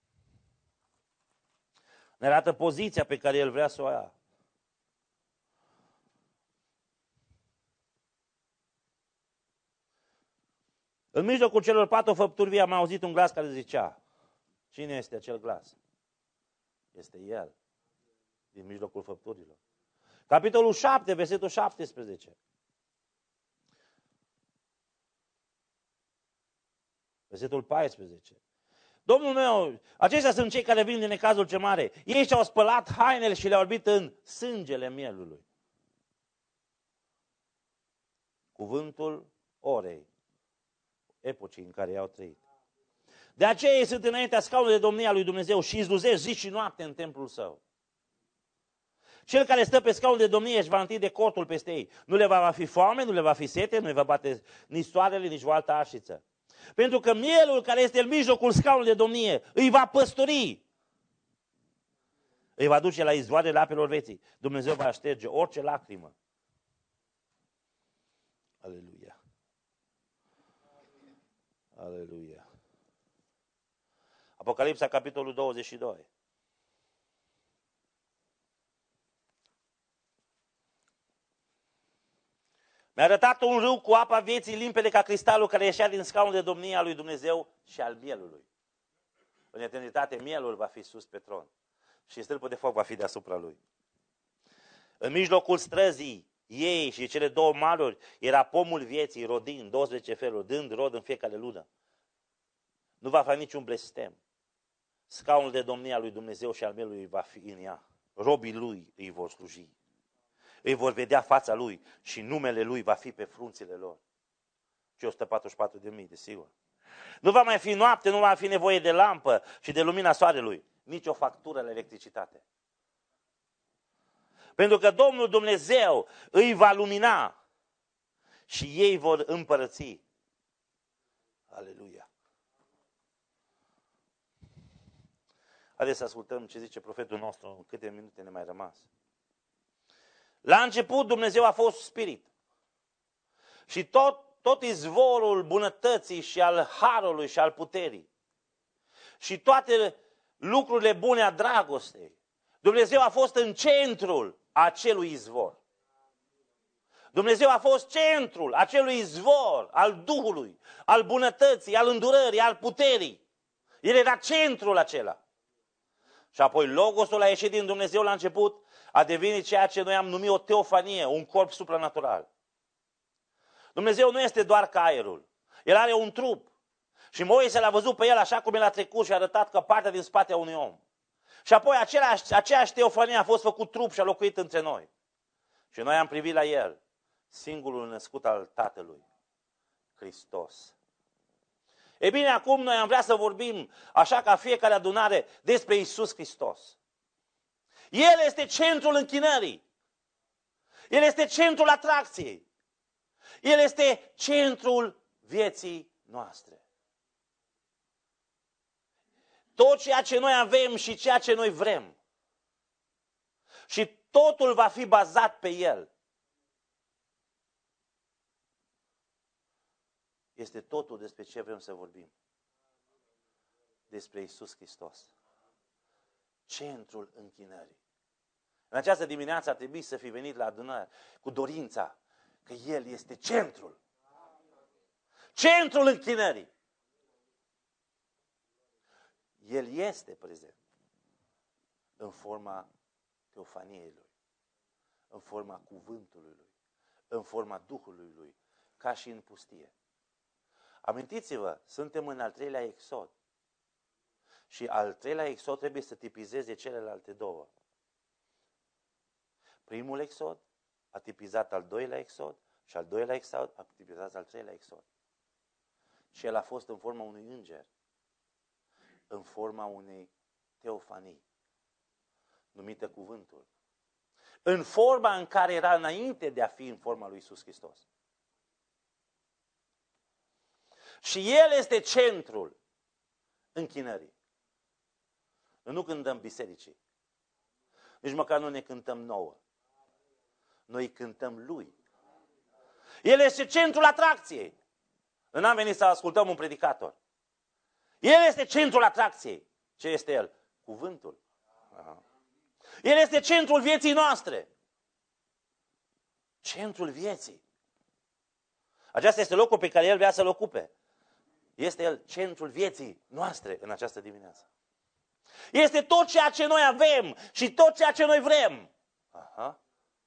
Ne arată poziția pe care El vrea să o ia. În mijlocul celor 4 făpturi vii am auzit un glas care zicea, cine este acel glas? Este El, din mijlocul făpturilor. Capitolul 7, versetul 17. Versetul 14. Domnul meu, aceștia sunt cei care vin din necazul ce mare. Ei și-au spălat hainele și le-au orbit în sângele mielului. Cuvântul orei, epocii în care i-au trăit. De aceea ei sunt înaintea scaunului de domnia lui Dumnezeu și izluzesc zi și noapte în templul său. Cel care stă pe scaunul de domnie își va întinde cortul peste ei. Nu le va fi foame, nu le va fi sete, nu le va bate nici soarele, nici o altă arșiță. Pentru că mielul care este în mijlocul scaunului de domnie îi va păstori. Îi va duce la izvoarele apelor vieții. Dumnezeu va șterge orice lacrimă. Aleluia. Aleluia. Apocalipsa, capitolul 22. Mi-a arătat un râu cu apa vieții limpede ca cristalul care ieșea din scaunul de domnie al lui Dumnezeu și al mielului. În eternitate mielul va fi sus pe tron și stâlpul de foc va fi deasupra lui. În mijlocul străzii ei și cele 2 maluri era pomul vieții rodind 12 feluri, dând rod în fiecare lună. Nu va fi niciun blestem. Scaunul de domnie al lui Dumnezeu și al mielului va fi în ea. Robii lui îi vor sluji. Îi vor vedea fața lui și numele lui va fi pe frunțile lor. Și 144.000, desigur. Nu va mai fi noapte, nu va fi nevoie de lampă și de lumina soarelui. Nici o factură la electricitate. Pentru că Domnul Dumnezeu îi va lumina și ei vor împărăți. Aleluia. Haideți să ascultăm ce zice profetul nostru în câte minute ne mai rămas. La început Dumnezeu a fost spirit. Și tot izvorul bunătății și al harului și al puterii. Și toate lucrurile bune a dragostei. Dumnezeu a fost în centrul acelui izvor. Dumnezeu a fost centrul acelui izvor al Duhului, al bunătății, al îndurării, al puterii. El era centrul acela. Și apoi Logosul a ieșit din Dumnezeu la început, a devenit ceea ce noi am numit o teofanie, un corp supranatural. Dumnezeu nu este doar ca aerul. El are un trup. Și Moise l-a văzut pe el așa cum el a trecut și a arătat că partea din spate a unui om. Și apoi aceeași teofanie a fost făcut trup și a locuit între noi. Și noi am privit la el, singurul născut al Tatălui, Hristos. E bine, acum noi am vrea să vorbim, așa ca fiecare adunare, despre Iisus Hristos. El este centrul închinării. El este centrul atracției. El este centrul vieții noastre. Tot ceea ce noi avem și ceea ce noi vrem. Și totul va fi bazat pe El. Este totul despre ce vrem să vorbim. Despre Iisus Hristos. Centrul închinării. În această dimineață ar trebui să fi venit la adunare cu dorința că El este centrul. Centrul închinării. El este prezent în forma teofaniei Lui, în forma cuvântului Lui, în forma Duhului Lui, ca și în pustie. Amintiți-vă, suntem în al treilea exod. Și al treilea exod trebuie să tipizeze celelalte două. Primul exod a tipizat al doilea exod și al doilea exod a tipizat al treilea exod. Și el a fost în forma unui înger, în forma unei teofanii, numită cuvântul, în forma în care era înainte de a fi în forma lui Iisus Hristos. Și El este centrul închinării. Noi nu cântăm bisericii. Nici măcar nu ne cântăm nouă. Noi cântăm Lui. El este centrul atracției. Nu am venit să ascultăm un predicator. El este centrul atracției. Ce este El? Cuvântul. Aha. El este centrul vieții noastre. Centrul vieții. Acesta este locul pe care El vrea să-l ocupe. Este El centrul vieții noastre în această dimineață. Este tot ceea ce noi avem și tot ceea ce noi vrem. Aha.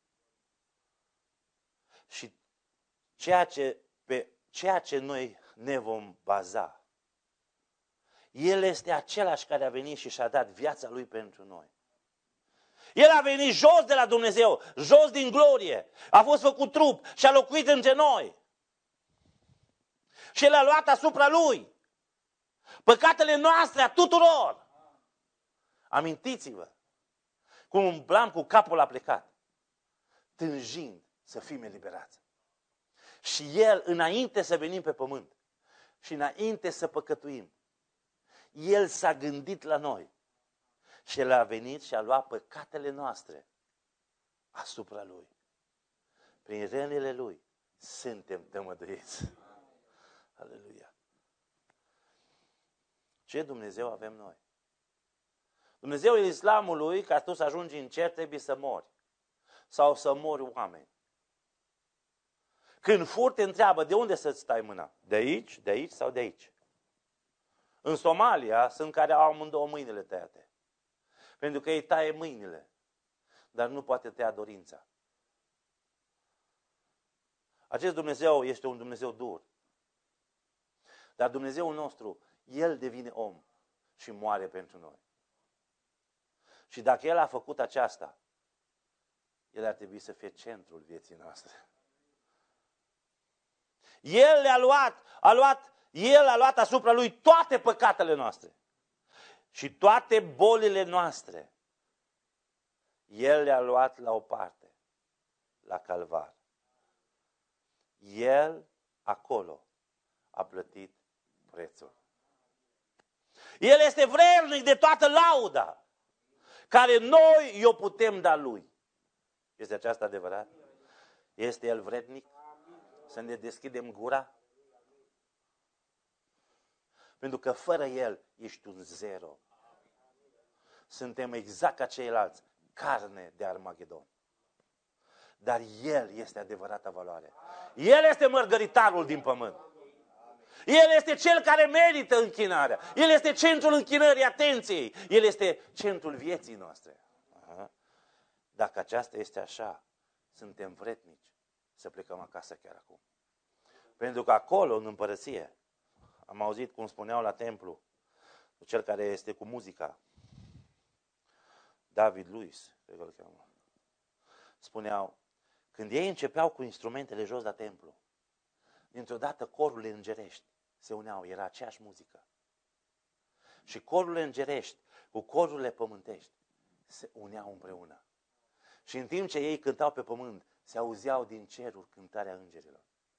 Și pe ceea ce noi ne vom baza. El este același care a venit și și-a dat viața Lui pentru noi. El a venit jos de la Dumnezeu, jos din glorie. A fost făcut trup și a locuit între noi. Și El a luat asupra Lui păcatele noastre a tuturor. Amintiți-vă cum umblam cu capul aplecat, tânjind să fim eliberați. Și El, înainte să venim pe pământ și înainte să păcătuim, El s-a gândit la noi și El a venit și a luat păcatele noastre asupra Lui. Prin rănile Lui suntem tămăduiți. Aleluia! Ce Dumnezeu avem noi? Dumnezeul Islamului, ca tu să ajungi în cer, trebuie să mori. Sau să mori oameni. Când furi, te întreabă, de unde să-ți stai mâna? De aici sau de aici? În Somalia sunt care au amândouă mâinile tăiate. Pentru că ei taie mâinile, dar nu poate tăia dorința. Acest Dumnezeu este un Dumnezeu dur. Dar Dumnezeul nostru, El devine om și moare pentru noi. Și dacă El a făcut aceasta, El ar trebui să fie centrul vieții noastre. El a luat asupra Lui toate păcatele noastre. Și toate bolile noastre. El le-a luat la o parte, la Calvar. El acolo a plătit prețul. El este vrednic de toată lauda care noi i-o putem da Lui. Este aceasta adevărat? Este El vrednic? Să ne deschidem gura? Pentru că fără El ești un zero. Suntem exact ca ceilalți, carne de Armagedon. Dar El este adevărata valoare. El este mărgăritarul din pământ. El este Cel care merită închinarea. El este centrul închinării atenției. El este centrul vieții noastre. Aha. Dacă aceasta este așa, suntem vrednici să plecăm acasă chiar acum. Pentru că acolo, în împărăție, am auzit cum spuneau la templu, cel care este cu muzica, David Lewis, cred că îl cheamă, spuneau, când ei începeau cu instrumentele jos la templu, dintr-o dată corurile îngerești se uneau, era aceeași muzică. Și corurile îngerești cu corurile pământești se uneau împreună. Și în timp ce ei cântau pe pământ, se auzeau din ceruri cântarea îngerilor.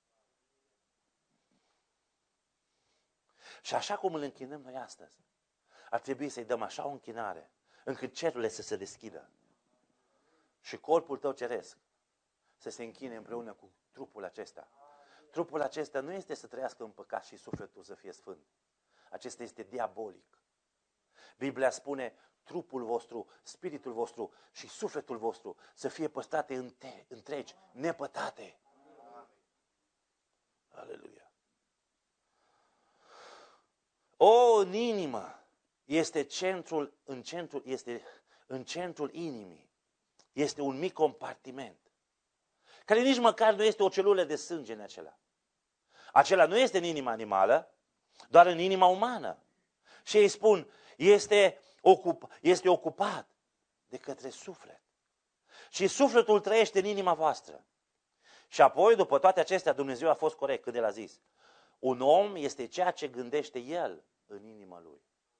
Și așa cum îl închinăm noi astăzi, ar trebui să-i dăm așa o închinare, încât cerurile să se deschidă. Și corpul tău ceresc să se închine împreună cu trupul acesta. Trupul acesta nu este să trăiască în păcat și sufletul să fie sfânt. Acesta este diabolic. Biblia spune trupul vostru, spiritul vostru și sufletul vostru să fie păstrate întregi, nepătate. Aleluia! În inimă este în centrul inimii. Este un mic compartiment, care nici măcar nu este o celulă de sânge în acela. Acela nu este în inima animală, doar în inima umană. Și ei spun, este ocupat de către suflet. Și sufletul trăiește în inima voastră. Și apoi, după toate acestea, Dumnezeu a fost corect când El a zis, un om este ceea ce gândește el în inima lui.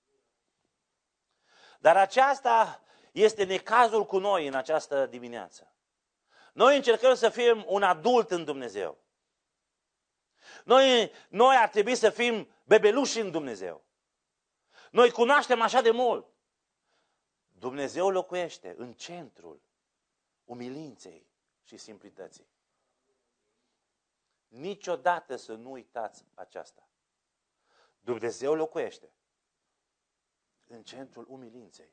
Dar aceasta este necazul cu noi în această dimineață. Noi încercăm să fim un adult în Dumnezeu. Noi ar trebui să fim bebeluși în Dumnezeu. Noi cunoaștem așa de mult. Dumnezeu locuiește în centrul umilinței și simplității. Niciodată să nu uitați aceasta. Dumnezeu locuiește în centrul umilinței.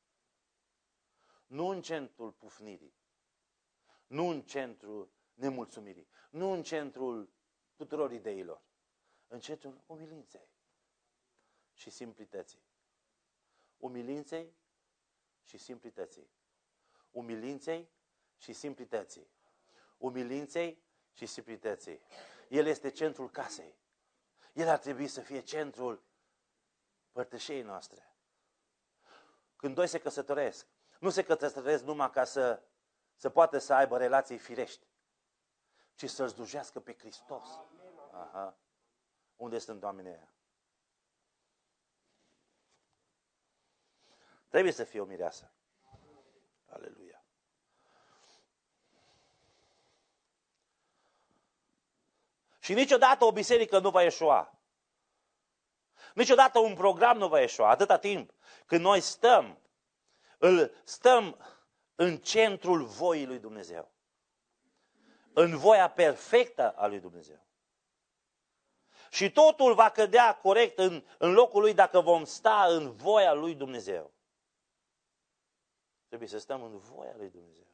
Nu în centrul pufnirii. Nu în centrul nemulțumirii. Nu în centrul tuturor ideilor. În centrul umilinței și simplității. Umilinței și simplității. Umilinței și simplității. Umilinței și simplității. El este centrul casei. El ar trebui să fie centrul părtășiei noastre. Când doi se căsătoresc, nu se căsătoresc numai ca să poată să aibă relații firești, ci să-L slujească pe Hristos. Aha. Unde sunt oamenii ăia? Trebuie să fie o mireasă. Aleluia. Și niciodată o biserică nu va ieșua. Niciodată un program nu va ieșua. Atâta timp când noi stăm în centrul voii lui Dumnezeu. În voia perfectă a lui Dumnezeu. Și totul va cădea corect în locul lui dacă vom sta în voia lui Dumnezeu. Trebuie să stăm în voia lui Dumnezeu.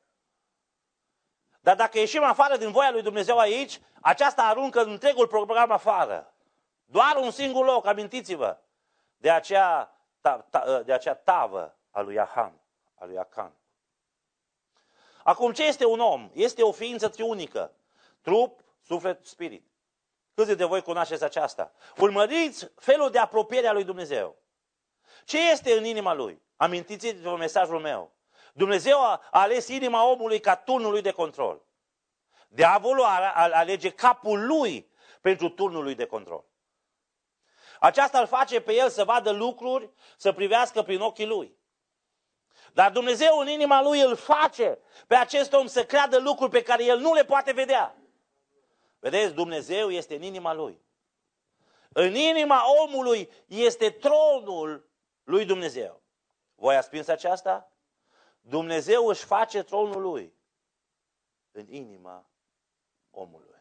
Dar dacă ieșim afară din voia lui Dumnezeu aici, aceasta aruncă întregul program afară. Doar un singur loc, amintiți-vă, de acea tavă a lui Achan. Acum, ce este un om? Este o ființă triunică. Trup, suflet, spirit. Câți de voi cunoașteți aceasta? Urmăriți felul de apropiere a lui Dumnezeu. Ce este în inima lui? Amintiți-vă mesajul meu. Dumnezeu a ales inima omului ca turnul lui de control. Diavolul alege capul lui pentru turnul lui de control. Aceasta îl face pe el să vadă lucruri, să privească prin ochii lui. Dar Dumnezeu în inima lui îl face pe acest om să creadă lucruri pe care el nu le poate vedea. Vedeți, Dumnezeu este în inima lui. În inima omului este tronul lui Dumnezeu. Voi ați prins aceasta? Dumnezeu își face tronul lui în inima omului.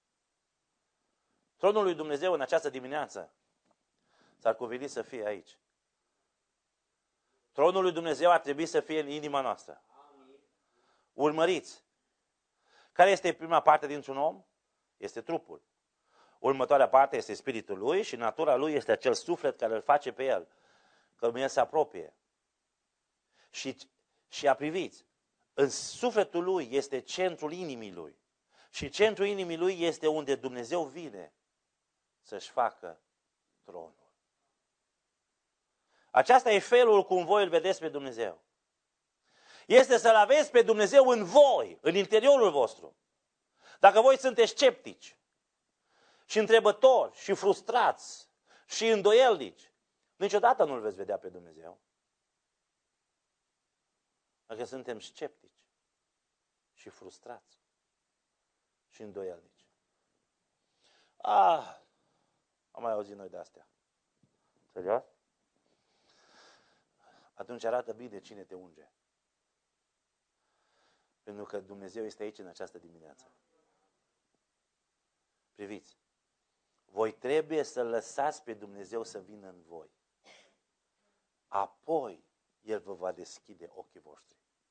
Tronul lui Dumnezeu în această dimineață s-ar cuveni să fie aici. Tronul lui Dumnezeu ar trebui să fie în inima noastră. Urmăriți. Care este prima parte dintr-un om? Este trupul. Următoarea parte este spiritul lui și natura lui este acel suflet care îl face pe el, că el se apropie. Și a priviți, în sufletul lui este centrul inimii lui. Și centrul inimii lui este unde Dumnezeu vine să-și facă tronul. Aceasta e felul cum voi îl vedeți pe Dumnezeu. Este să-L aveți pe Dumnezeu în voi, în interiorul vostru. Dacă voi sunteți sceptici, și întrebători și frustrați și îndoielnici, niciodată nu-L veți vedea pe Dumnezeu. Dacă suntem sceptici și frustrați și îndoielnici. Am mai auzit noi de astea. Serios? Atunci arată bine cine te unge. Pentru că Dumnezeu este aici în această dimineață. Priviți. Voi trebuie să lăsați pe Dumnezeu să vină în voi. Apoi El vă va deschide ochii voștri.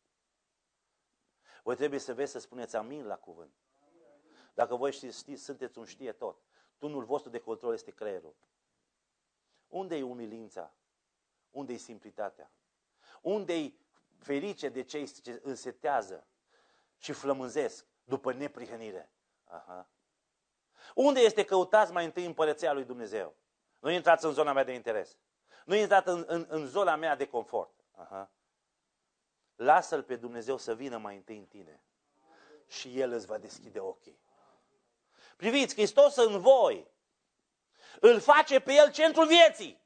Voi trebuie să vezi să spuneți amin la cuvânt. Dacă voi știți, sunteți un știe tot. Tunul vostru de control este creierul. Unde e umilința? Unde e simplitatea? Unde e ferice de cei ce însetează și flămânzesc după neprihănire? Aha. Unde este căutați mai întâi împărăția lui Dumnezeu? Nu intrați în zona mea de interes. Nu intrați în zona mea de confort. Aha. Lasă-L pe Dumnezeu să vină mai întâi în tine. Și El îți va deschide ochii. Priviți, Hristos în voi îl face pe El centrul vieții.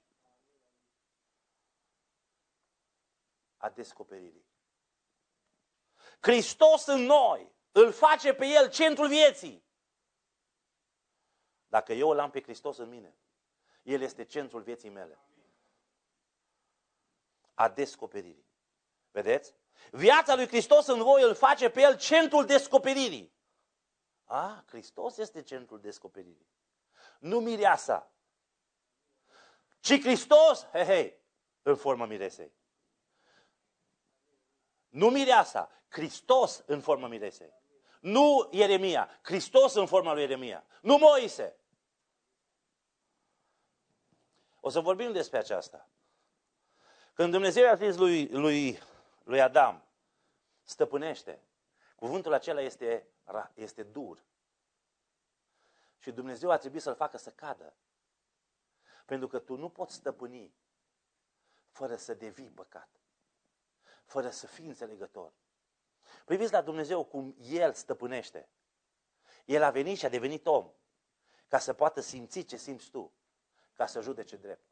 A descoperirii. Hristos în noi îl face pe El centrul vieții. Dacă eu îl am pe Hristos în mine, El este centrul vieții mele. A descoperirii. Vedeți? Viața lui Hristos în voi îl face pe El centrul descoperirii. Hristos este centrul descoperirii. Nu mireasa. Ci Hristos, în formă miresei. Nu mireasa, Hristos în formă miresei. Nu Ieremia, Hristos în forma lui Ieremia. Nu Moise. O să vorbim despre aceasta. Când Dumnezeu a zis lui Adam, stăpânește, cuvântul acela este dur. Și Dumnezeu a trebuit să-l facă să cadă. Pentru că tu nu poți stăpâni fără să devii păcat. Fără să fii înțelegător. Priviți la Dumnezeu cum El stăpânește. El a venit și a devenit om ca să poată simți ce simți tu, ca să judece drept.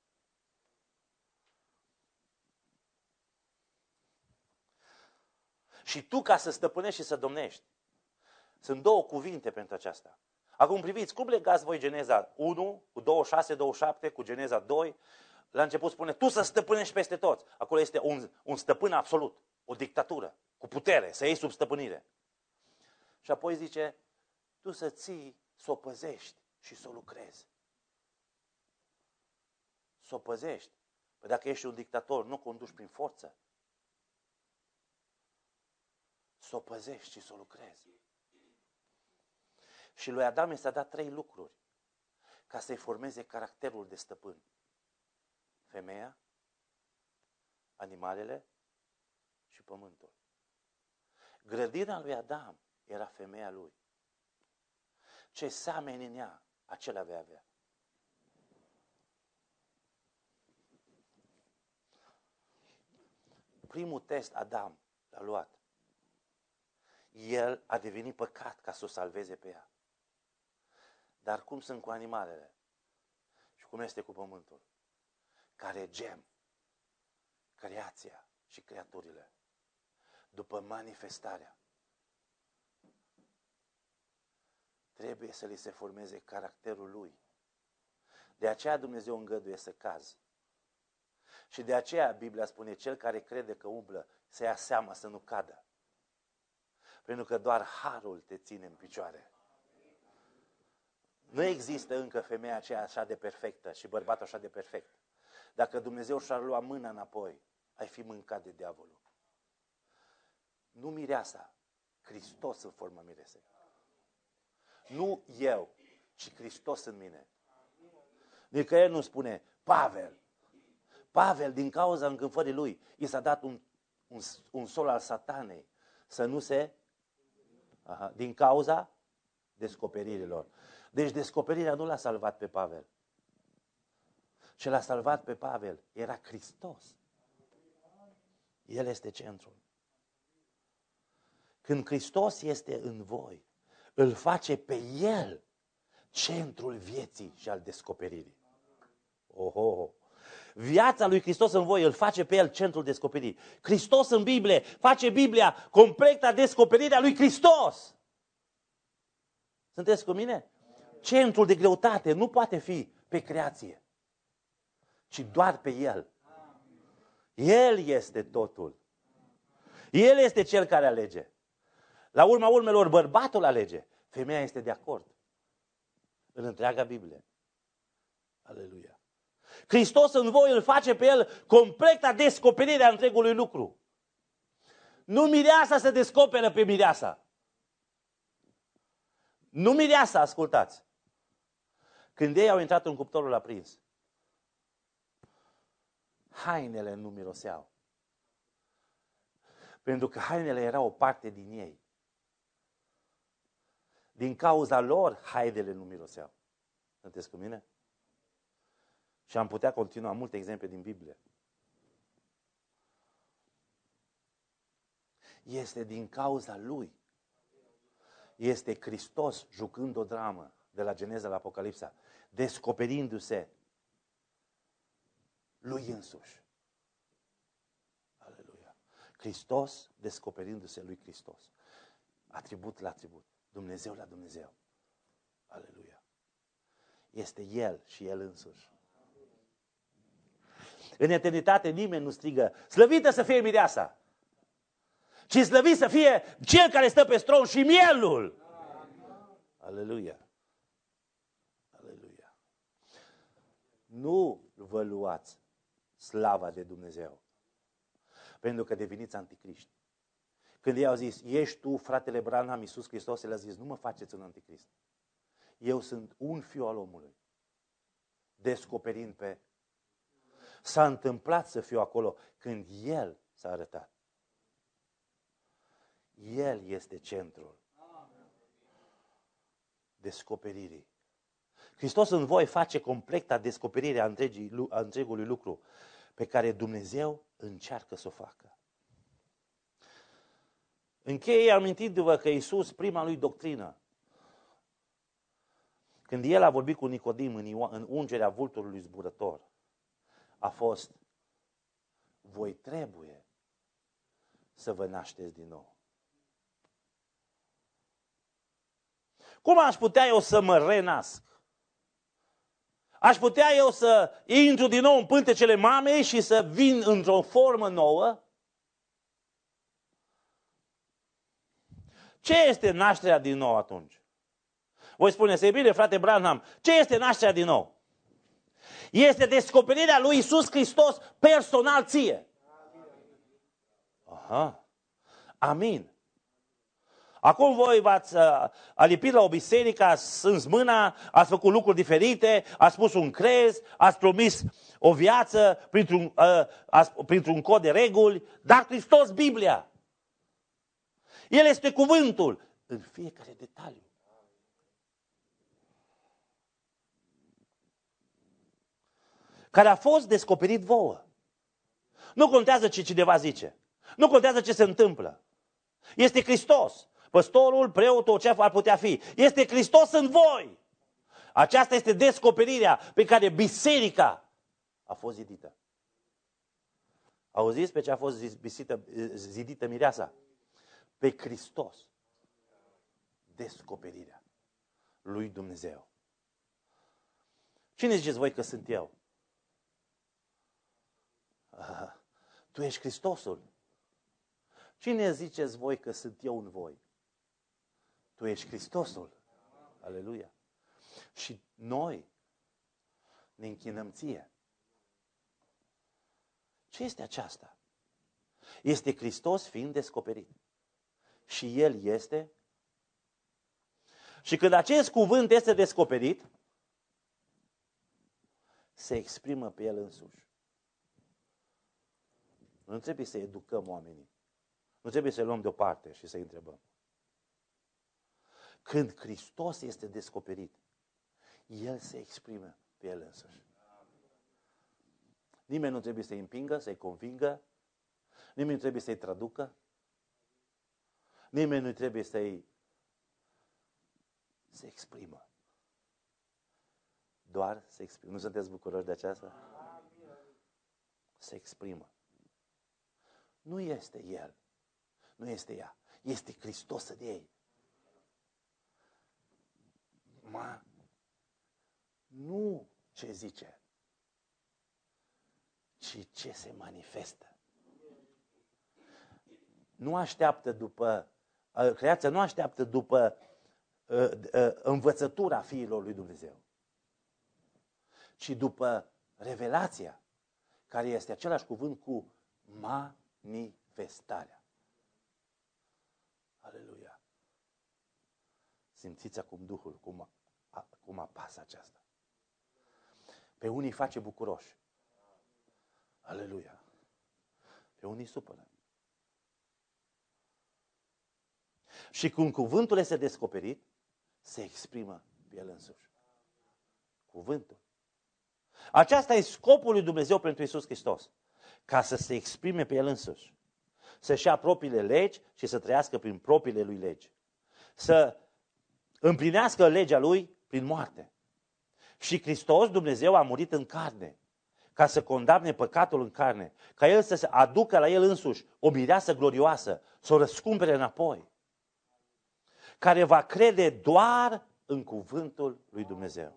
Și tu ca să stăpânești și să domnești. Sunt două cuvinte pentru aceasta. Acum priviți, cum legați voi Geneza 1 cu 26, 27, cu Geneza 2? La început spune, tu să stăpânești peste toți. Acolo este un stăpân absolut, o dictatură, cu putere, să iei sub stăpânire. Și apoi zice, tu să ții, să o păzești și să o lucrezi. Să o păzești. Păi dacă ești un dictator, nu conduci prin forță. Să o păzești și să o lucrezi. Și lui Adam i s-a dat 3 lucruri ca să-i formeze caracterul de stăpân. Femeia, animalele și pământul. Grădina lui Adam era femeia lui. Ce seameni în ea, acela vei avea. Primul test Adam l-a luat. El a devenit păcat ca să o salveze pe ea. Dar cum sunt cu animalele? Și cum este cu pământul? Care gem creația și creaturile după manifestarea. Trebuie să li se formeze caracterul lui. De aceea Dumnezeu îngăduie să cazi. Și de aceea Biblia spune, cel care crede că umblă, să ia seama să nu cadă. Pentru că doar harul te ține în picioare. Nu există încă femeia aceea așa de perfectă și bărbatul așa de perfect. Dacă Dumnezeu și-ar lua mâna înapoi, ai fi mâncat de diavolul. Nu mireasa, Hristos în forma miresei. Nu eu, ci Hristos în mine. Nicăieri nu spune Pavel. Pavel, din cauza încânfării lui, i s-a dat un sol al satanei să nu se... din cauza descoperirilor. Deci descoperirea nu l-a salvat pe Pavel. Ce l-a salvat pe Pavel era Hristos. El este centrul. Când Hristos este în voi, îl face pe El centrul vieții și al descoperirii. Oho! Viața lui Hristos în voi îl face pe el centrul descoperirii. Hristos în Biblie face Biblia completa descoperirea lui Hristos. Sunteți cu mine? Centrul de greutate nu poate fi pe creație, ci doar pe El. El este totul. El este cel care alege. La urma urmelor, bărbatul alege. Femeia este de acord. În întreaga Biblie. Aleluia. Hristos în voi îl face pe el completa descoperire a întregului lucru. Nu mireasa să descoperă pe mireasa. Nu mireasa, ascultați. Când ei au intrat în cuptorul aprins, hainele nu miroseau. Pentru că hainele erau o parte din ei. Din cauza lor, hainele nu miroseau. Sunteți cu mine? Și am putea continua multe exemple din Biblie. Este din cauza Lui. Este Hristos jucând o dramă de la Geneza la Apocalipsa, descoperindu-se Lui însuși. Aleluia. Hristos descoperindu-se Lui Hristos. Atribut la atribut. Dumnezeu la Dumnezeu. Aleluia. Este El și El însuși. În eternitate nimeni nu strigă, slăvită să fie mireasa, ci slăvit să fie Cel care stă pe tron și mielul. Aleluia. Aleluia. Nu vă luați slava de Dumnezeu, pentru că deveniți anticriști. Când ei au zis, ești tu, fratele Branham, Iisus Hristos, el a zis, nu mă faceți un anticrist. Eu sunt un fiu al omului, descoperind pe... S-a întâmplat să fiu acolo când El s-a arătat. El este centrul descoperirii. Hristos în voi face completa descoperirea întregului lucru pe care Dumnezeu încearcă să o facă. Încheie amintindu-vă că Iisus, prima lui doctrină, când El a vorbit cu Nicodim în ungerea vulturului zburător, a fost, voi trebuie să vă nașteți din nou. Cum aș putea eu să mă renasc? Aș putea eu să intru din nou în pântecele mamei și să vin într-o formă nouă? Ce este nașterea din nou atunci? Voi spuneți, e bine, frate Branham, ce este nașterea din nou? Este descoperirea lui Iisus Hristos personal ție. Aha. Amin. Acum voi v-ați alipit la o biserică, ați strâns mâna, ați făcut lucruri diferite, ați pus un crez, ați promis o viață printr-un cod de reguli, dar Hristos, Biblia, El este cuvântul în fiecare detaliu. Care a fost descoperit vouă. Nu contează ce cineva zice. Nu contează ce se întâmplă. Este Hristos. Păstorul, preotul, ce ar putea fi. Este Hristos în voi. Aceasta este descoperirea pe care biserica a fost zidită. Auziți pe ce a fost zidită mireasa? Pe Hristos. Descoperirea lui Dumnezeu. Cine ziceți voi că sunt eu? Tu ești Hristosul. Cine ziceți voi că sunt eu în voi? Tu ești Hristosul. Aleluia. Și noi ne închinăm ție. Ce este aceasta? Este Hristos fiind descoperit. Și El este. Și când acest cuvânt este descoperit, se exprimă pe El însuși. Nu trebuie să educăm oamenii. Nu trebuie să-i luăm deoparte și să-i întrebăm. Când Hristos este descoperit, El se exprimă pe El însuși. Nimeni nu trebuie să-i împingă, să-i convingă. Nimeni nu trebuie să-i traducă. Nimeni nu trebuie să-i se exprimă. doar se exprimă. Nu sunteți bucuroși de aceasta? Se exprimă. Nu este El. Nu este ea. Este Hristos în ei. Nu ce zice, ci ce se manifestă. Nu așteaptă după, creația nu așteaptă după învățătura fiilor lui Dumnezeu, ci după revelația, care este același cuvânt cu manifestarea. Aleluia! Simțiți acum Duhul, cum apasă aceasta. Pe unii face bucuroși. Aleluia! Pe unii supără. Și când cuvântul este descoperit, se exprimă pe el însuși. Cuvântul. Aceasta e scopul lui Dumnezeu pentru Iisus Hristos. Ca să se exprime pe el însuși. Să-și ia propriile legi și să trăiască prin propriile lui legi. Să împlinească legea lui prin moarte. Și Hristos, Dumnezeu, a murit în carne. Ca să condamne păcatul în carne. Ca el să se aducă la el însuși o mireasă glorioasă. Să o răscumpere înapoi. Care va crede doar în cuvântul lui Dumnezeu.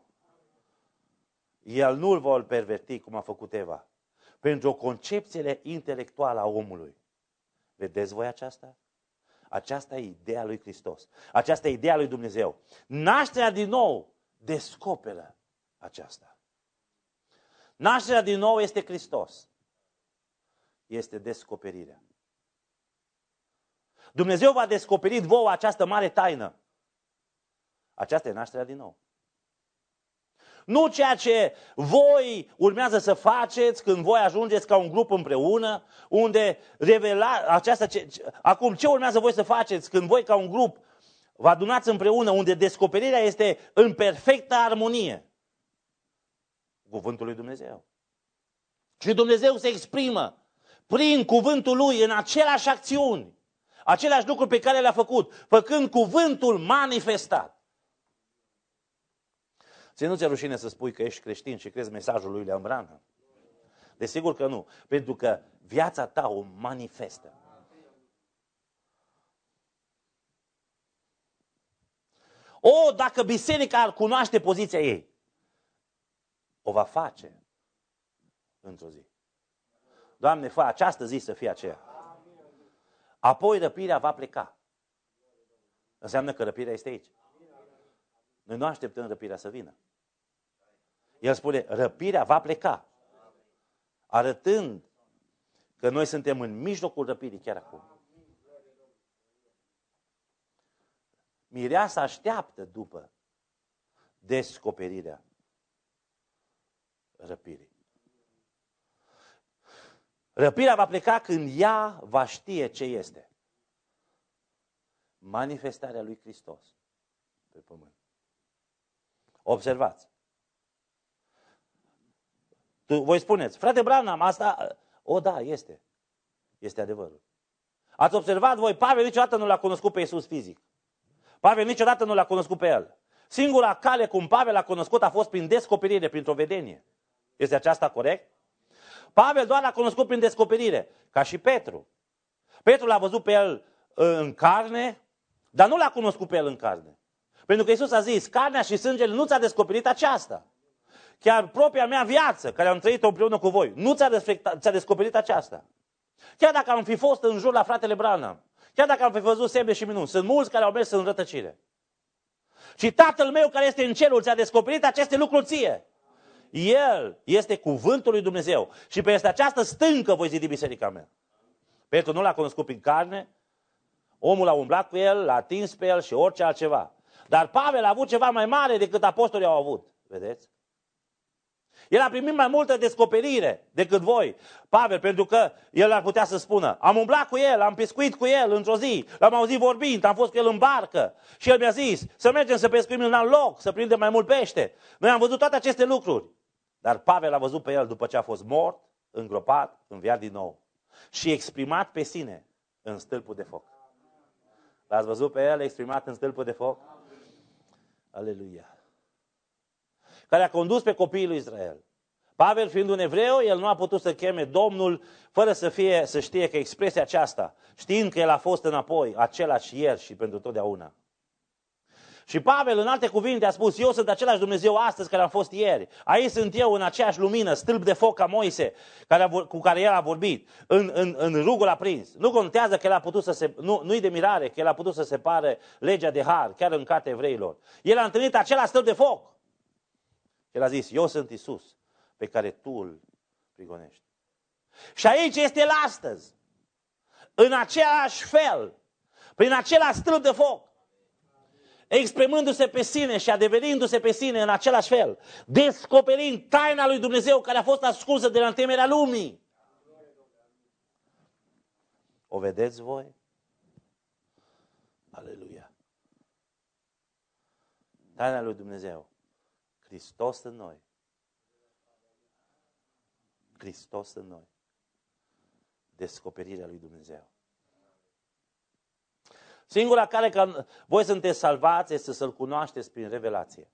El nu îl va perverti cum a făcut Eva. Pentru o concepție intelectuală a omului. Vedeți voi aceasta? Aceasta e ideea lui Hristos. Aceasta e ideea lui Dumnezeu. Nașterea din nou descoperă aceasta. Nașterea din nou este Hristos. Este descoperirea. Dumnezeu v-a descoperit vouă această mare taină. Aceasta e nașterea din nou. Nu ceea ce voi urmează să faceți când voi ajungeți ca un grup împreună, unde acum ce urmează voi să faceți când voi ca un grup vă adunați împreună, unde descoperirea este în perfectă armonie. Cuvântul lui Dumnezeu. Și Dumnezeu se exprimă prin cuvântul lui în aceleași acțiuni, aceleași lucruri pe care le-a făcut, făcând cuvântul manifestat. Ție nu ți-e rușine să spui că ești creștin și crezi mesajul lui William Branham? Desigur că nu, pentru că viața ta o manifestă. Dacă biserica ar cunoaște poziția ei, o va face într-o zi. Doamne, fă această zi să fie aceea. Apoi răpirea va pleca. Înseamnă că răpirea este aici. Noi nu așteptăm răpirea să vină. El spune, răpirea va pleca. Arătând că noi suntem în mijlocul răpirii chiar acum. Mireasa așteaptă după descoperirea răpirii. Răpirea va pleca când ea va știe ce este. Manifestarea lui Hristos pe pământ. Observați. Voi spuneți, frate Branham, asta... da, este. Este adevărul. Ați observat voi, Pavel niciodată nu l-a cunoscut pe Iisus fizic. Pavel niciodată nu l-a cunoscut pe el. Singura cale cum Pavel l-a cunoscut a fost prin descoperire, printr-o vedenie. Este aceasta corect? Pavel doar l-a cunoscut prin descoperire, ca și Petru. Petru l-a văzut pe el în carne, dar nu l-a cunoscut pe el în carne. Pentru că Iisus a zis, carnea și sângele nu ți-a descoperit aceasta. Chiar propria mea viață, care am trăit-o împreună cu voi, nu ți-a descoperit aceasta. Chiar dacă am fi fost în jur la fratele Branham, chiar dacă am fi văzut semne și minuni, sunt mulți care au mers în rătăcire. Și Tatăl meu care este în cerul ți-a descoperit aceste lucruri ție. El este cuvântul lui Dumnezeu. Și peste această stâncă voi zidi biserica mea. Petru nu l-a cunoscut prin carne, omul a umblat cu el, l-a atins pe el și orice altceva. Dar Pavel a avut ceva mai mare decât apostolii au avut. Vedeți? El a primit mai multă descoperire decât voi, Pavel, pentru că el ar putea să spună, am umblat cu el, am pescuit cu el într-o zi, l-am auzit vorbind, am fost cu el în barcă și el mi-a zis să mergem să pescuim în alt loc, să prindem mai mult pește. Noi am văzut toate aceste lucruri. Dar Pavel a văzut pe el după ce a fost mort, îngropat, înviat din nou și exprimat pe sine în stâlpul de foc. L-ați văzut pe el exprimat în stâlpul de foc? Aleluia! care a condus pe copiii lui Israel. Pavel, fiind un evreu, el nu a putut să cheme Domnul fără să știe că expresia aceasta, știind că el a fost înapoi, același ieri și pentru totdeauna. Și Pavel, în alte cuvinte, a spus, eu sunt același Dumnezeu astăzi care am fost ieri. Aici sunt eu în aceeași lumină, stâlp de foc ca Moise, cu care el a vorbit, în rugul aprins. Nu contează că el a putut nu-i de mirare că el a putut să separe legea de har, chiar în cartea Evreilor. El a întâlnit același stâlp de foc. El a zis, eu sunt Iisus pe care tu îl prigonești. Și aici este el astăzi, în același fel, prin același stâlp de foc, exprimându-se pe sine și adevenindu-se pe sine în același fel, descoperind taina lui Dumnezeu care a fost ascunsă de la întemeierea lumii. O vedeți voi? Aleluia! Taina lui Dumnezeu. Hristos în noi. Hristos în noi. Descoperirea lui Dumnezeu. Singura cale că voi sunteți salvați este să-L cunoașteți prin revelație.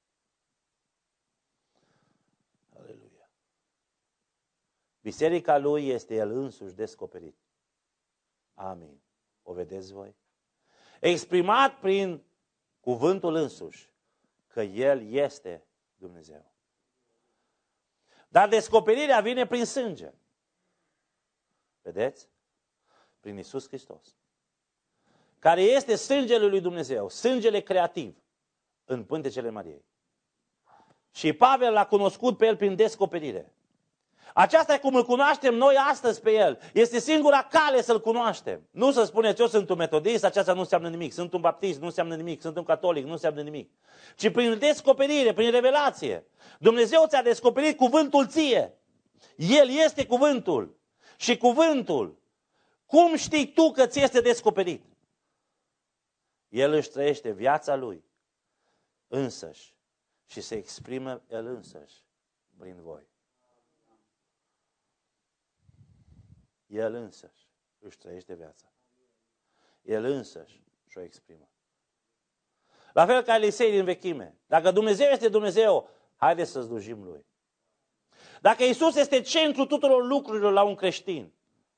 Aleluia. Biserica Lui este El însuși descoperit. Amin. O vedeți voi? Exprimat prin cuvântul însuși că El este Dumnezeu. Dar descoperirea vine prin sânge. Vedeți? Prin Iisus Hristos. Care este sângele lui Dumnezeu, sângele creativ în pântecele Mariei. Și Pavel l-a cunoscut pe el prin descoperire. Aceasta e cum îl cunoaștem noi astăzi pe el. Este singura cale să-l cunoaștem. Nu să spuneți, eu sunt un metodist, aceasta nu înseamnă nimic. Sunt un baptist, nu înseamnă nimic. Sunt un catolic, nu înseamnă nimic. Ci prin descoperire, prin revelație. Dumnezeu ți-a descoperit cuvântul ție. El este cuvântul. Și cuvântul, cum știi tu că ți este descoperit? El își trăiește viața lui însăși și se exprimă el însăși prin voi. El însăși își trăiește viața. El însăși și-o exprimă. La fel ca Elisei din vechime. Dacă Dumnezeu este Dumnezeu, haideți să slujim Lui. Dacă Iisus este centrul tuturor lucrurilor la un creștin,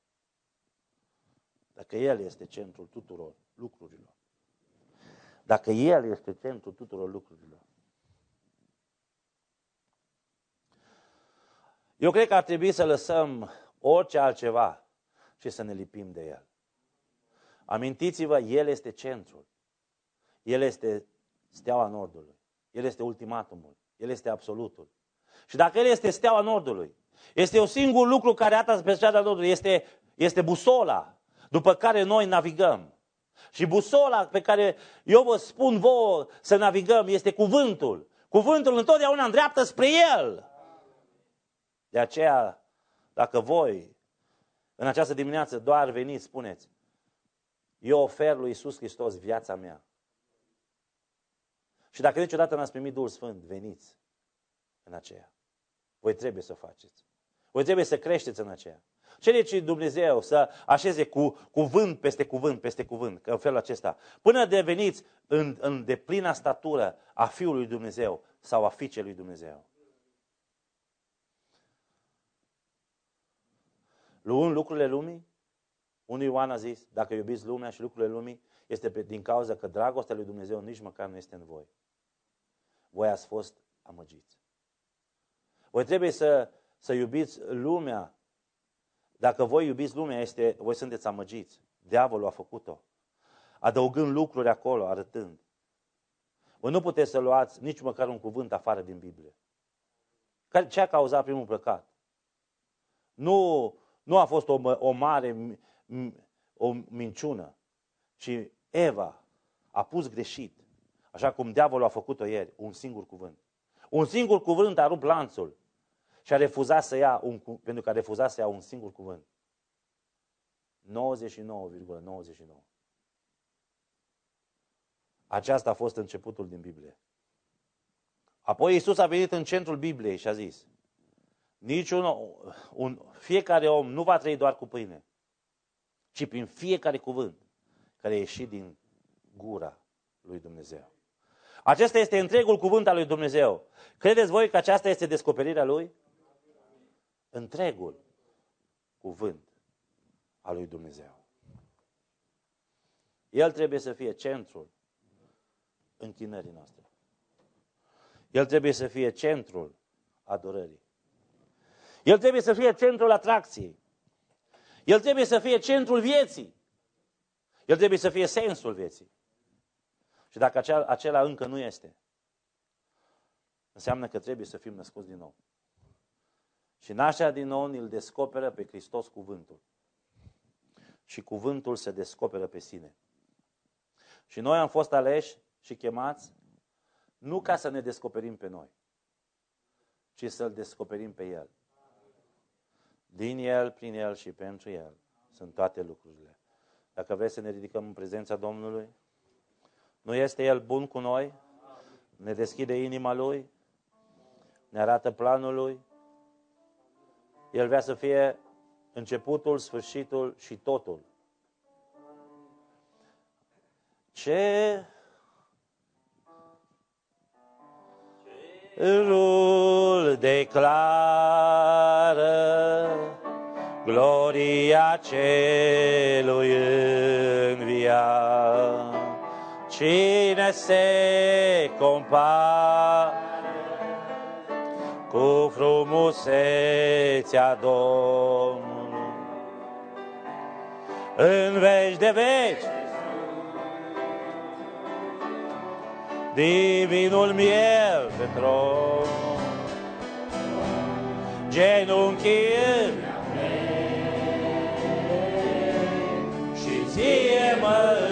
dacă El este centrul tuturor lucrurilor, dacă El este centrul tuturor lucrurilor, eu cred că ar trebui să lăsăm orice altceva și să ne lipim de El. Amintiți-vă, El este centrul. El este steaua Nordului. El este ultimatumul. El este absolutul. Și dacă El este steaua Nordului, este un singur lucru care arată pe strada Nordului, este busola după care noi navigăm. Și busola pe care eu vă spun vouă să navigăm este cuvântul. Cuvântul întotdeauna îndreaptă spre El. De aceea, dacă voi în această dimineață doar veniți, spuneți, eu ofer lui Iisus Hristos viața mea. Și dacă niciodată n-ați primit Duhul Sfânt, veniți în aceea. Voi trebuie să o faceți. Voi trebuie să creșteți în aceea. Cereți Dumnezeu să așeze cuvânt peste cuvânt, peste cuvânt, că în felul acesta, până deveniți în deplina statură a Fiului lui Dumnezeu sau a Fiicei lui Dumnezeu. Luând lucrurile lumii, unul Ioan a zis, dacă iubiți lumea și lucrurile lumii, este din cauza că dragostea lui Dumnezeu nici măcar nu este în voi. Voi ați fost amăgiți. Voi trebuie să iubiți lumea. Dacă voi iubiți lumea, voi sunteți amăgiți. Diavolul a făcut-o. Adăugând lucruri acolo, arătând. Voi nu puteți să luați nici măcar un cuvânt afară din Biblie. Ce a cauzat primul păcat? Nu a fost o mare o minciună, ci Eva a pus greșit, așa cum diavolul a făcut-o ieri, un singur cuvânt. Un singur cuvânt a rupt lanțul și a refuzat să ia pentru că a refuzat să ia un singur cuvânt. 99,99. Aceasta a fost începutul din Biblie. Apoi Iisus a venit în centrul Bibliei și a zis, fiecare om nu va trăi doar cu pâine, ci prin fiecare cuvânt care a ieșit din gura lui Dumnezeu. Acesta este întregul cuvânt al lui Dumnezeu. Credeți voi că aceasta este descoperirea lui? Întregul cuvânt al lui Dumnezeu. El trebuie să fie centrul închinării noastre. El trebuie să fie centrul adorării. El trebuie să fie centrul atracției. El trebuie să fie centrul vieții. El trebuie să fie sensul vieții. Și dacă acela încă nu este, înseamnă că trebuie să fim născuți din nou. Și nașterea din nou îl descoperă pe Hristos cuvântul. Și cuvântul se descoperă pe sine. Și noi am fost aleși și chemați nu ca să ne descoperim pe noi, ci să-L descoperim pe El. Din El, prin El și pentru El sunt toate lucrurile. Dacă vreți să ne ridicăm în prezența Domnului, nu este El bun cu noi? Ne deschide inima Lui? Ne arată planul Lui? El vrea să fie începutul, sfârșitul și totul. Cerul declară gloria celui înviat. Cine se compară cu frumusețea Domnului? În veci de veci, divinul miel pe tron, genunchii și ție mă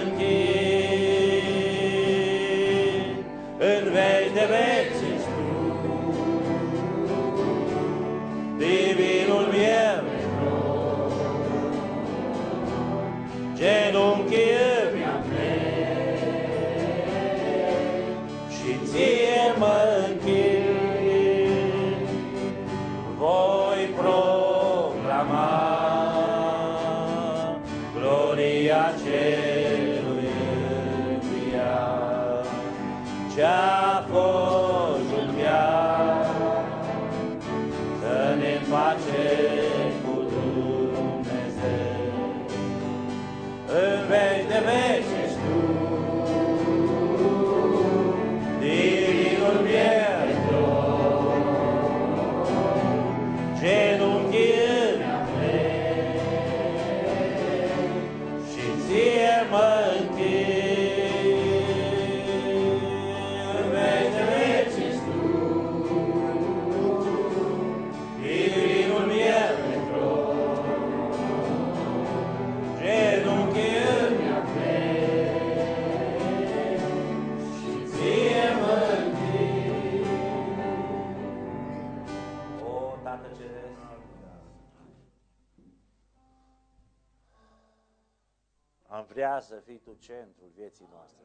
închin. În veci de veci, divinul miel pe tron, genunchii ție mă închin. Voi proclama gloria celui înviat, ce-a fost un viac să ne face cu Dumnezeu. În veci de veci ești tu, divinul miel, genunchii și ție mă închin. În veci de veci ești tu, divinul miel, genunchii am vrea să fii Tu centrul vieții noastre.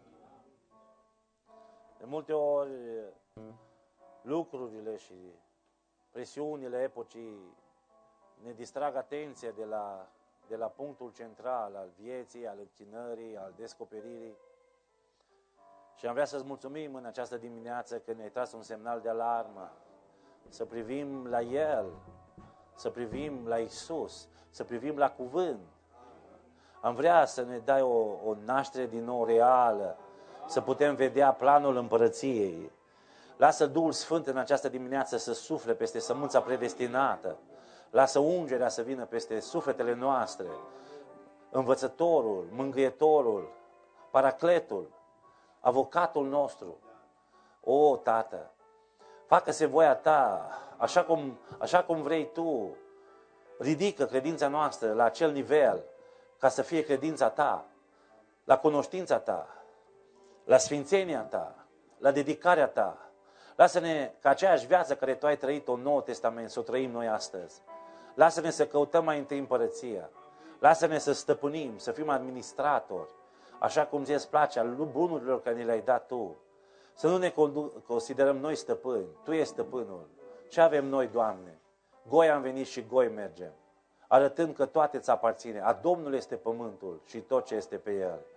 De multe ori, lucrurile și presiunile epocii ne distrag atenția de la punctul central al vieții, al închinării, al descoperirii. Și am vrea să-ți mulțumim în această dimineață că ne-ai tras un semnal de alarmă, să privim la El, să privim la Isus, să privim la cuvânt. Am vrea să ne dai o naștere din nou reală, să putem vedea planul împărăției. Lasă Duhul Sfânt în această dimineață să sufle peste sămânța predestinată. Lasă ungerea să vină peste sufletele noastre. Învățătorul, mângâietorul, paracletul, avocatul nostru. O, Tată, facă-se voia Ta, așa cum vrei Tu. Ridică credința noastră la acel nivel, ca să fie credința Ta, la cunoștința Ta, la sfințenia Ta, la dedicarea Ta. Lasă-ne ca aceeași viață care Tu ai trăit-o în Noul Testament, să o trăim noi astăzi. Lasă-ne să căutăm mai întâi împărăția. Lasă-ne să stăpânim, să fim administratori, așa cum ți-e place, al bunurilor care ni le-ai dat Tu. Să nu ne considerăm noi stăpâni, Tu ești stăpânul. Ce avem noi, Doamne? Goi am venit și goi mergem, arătând că toate îți aparține. A Domnului este pământul și tot ce este pe el.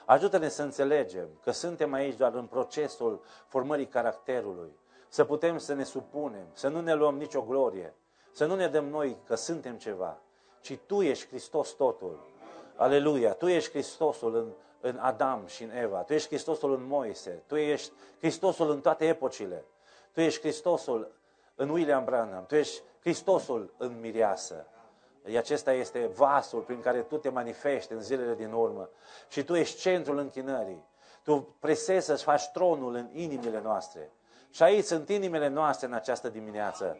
Ajută-ne să înțelegem că suntem aici doar în procesul formării caracterului, să putem să ne supunem, să nu ne luăm nicio glorie, să nu ne dăm noi că suntem ceva, ci Tu ești Hristos totul. Aleluia! Tu ești Hristosul în Adam și în Eva, Tu ești Hristosul în Moise, Tu ești Hristosul în toate epocile, Tu ești Hristosul în William Branham, Tu ești Hristosul în Mireasă. Acesta este vasul prin care Tu te manifesti în zilele din urmă și Tu ești centrul închinării. Tu presezi să-ți faci tronul în inimile noastre. Și aici sunt inimile noastre în această dimineață.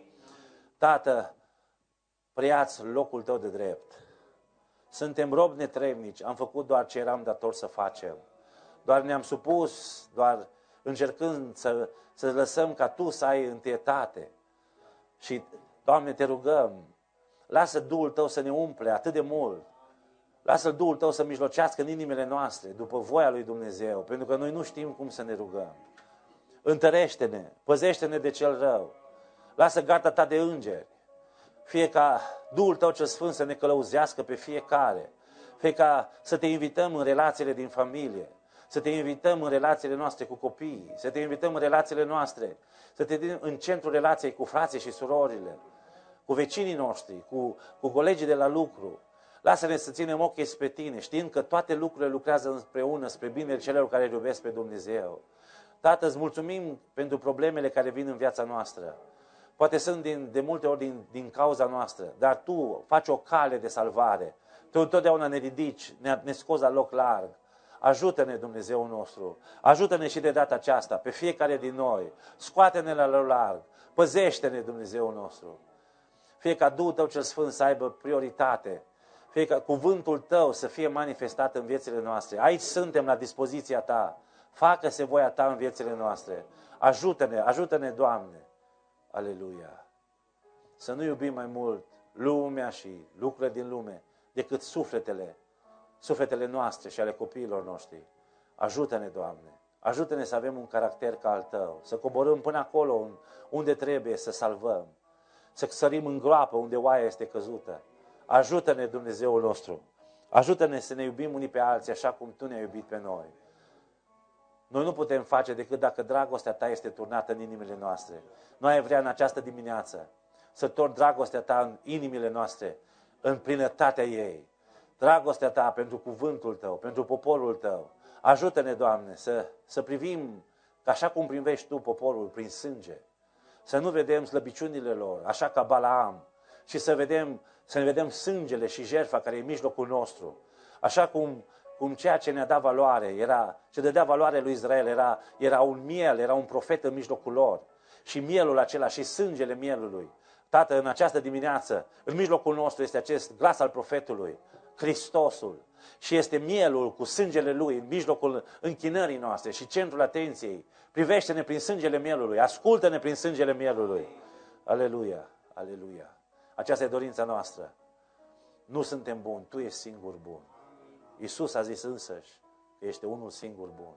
Tată, preiați locul Tău de drept. Suntem robi netrebnici, am făcut doar ce eram dator să facem. Doar ne-am supus, doar încercând să lăsăm ca Tu să ai întâietate. Și, Doamne, Te rugăm, lasă Duhul Tău să ne umple atât de mult. Lasă Duhul Tău să mijlocească în inimile noastre, după voia lui Dumnezeu, pentru că noi nu știm cum să ne rugăm. Întărește-ne, păzește-ne de cel rău. Lasă garda Ta de îngeri. Fie ca Duhul Tău cel Sfânt să ne călăuzească pe fiecare. Fie ca să Te invităm în relațiile din familie, să Te invităm în relațiile noastre cu copiii, să Te invităm în relațiile noastre, să Te invităm în centrul relației cu frații și surorile, cu vecinii noștri, cu colegii de la lucru. Lasă-ne să ținem ochii spre Tine, știind că toate lucrurile lucrează împreună spre binele celor care îl iubesc pe Dumnezeu. Tată, îți mulțumim pentru problemele care vin în viața noastră. Poate sunt de multe ori din cauza noastră, dar Tu faci o cale de salvare. Tu întotdeauna ne ridici, ne scoți la loc larg. Ajută-ne, Dumnezeu nostru, ajută-ne și de data aceasta, pe fiecare din noi. Scoate-ne la loc larg, păzește-ne, Dumnezeu nostru. Fie ca Duhul Tău cel Sfânt să aibă prioritate, fie ca cuvântul Tău să fie manifestat în viețile noastre. Aici suntem la dispoziția Ta. Facă-se voia Ta în viețile noastre. Ajută-ne, ajută-ne, Doamne. Aleluia! Să nu iubim mai mult lumea și lucrurile din lume decât sufletele noastre și ale copiilor noștri. Ajută-ne, Doamne! Ajută-ne să avem un caracter ca al Tău, să coborâm până acolo unde trebuie să salvăm, să sărim în groapă unde oaia este căzută. Ajută-ne, Dumnezeul nostru! Ajută-ne să ne iubim unii pe alții așa cum Tu ne-ai iubit pe noi. Noi nu putem face decât dacă dragostea Ta este turnată în inimile noastre. Noi ai vrea în această dimineață să torni dragostea Ta în inimile noastre, în plinătatea ei. Dragostea Ta pentru cuvântul Tău, pentru poporul Tău. Ajută-ne, Doamne, să privim așa cum privești Tu poporul prin sânge. Să nu vedem slăbiciunile lor, așa ca Balaam, și să ne vedem sângele și jertfa care e în mijlocul nostru. Așa cum ceea ce ne-a dat valoare, ce dădea valoare lui Israel, era un miel, era un profet în mijlocul lor. Și mielul acela și sângele mielului. Tată, în această dimineață, în mijlocul nostru este acest glas al profetului, Hristosul. Și este mielul cu sângele Lui în mijlocul închinării noastre și centrul atenției. Privește-ne prin sângele mielului, ascultă-ne prin sângele mielului. Aleluia, aleluia. Aceasta e dorința noastră. Nu suntem buni, Tu ești singur bun. Iisus a zis însăși că este unul singur bun.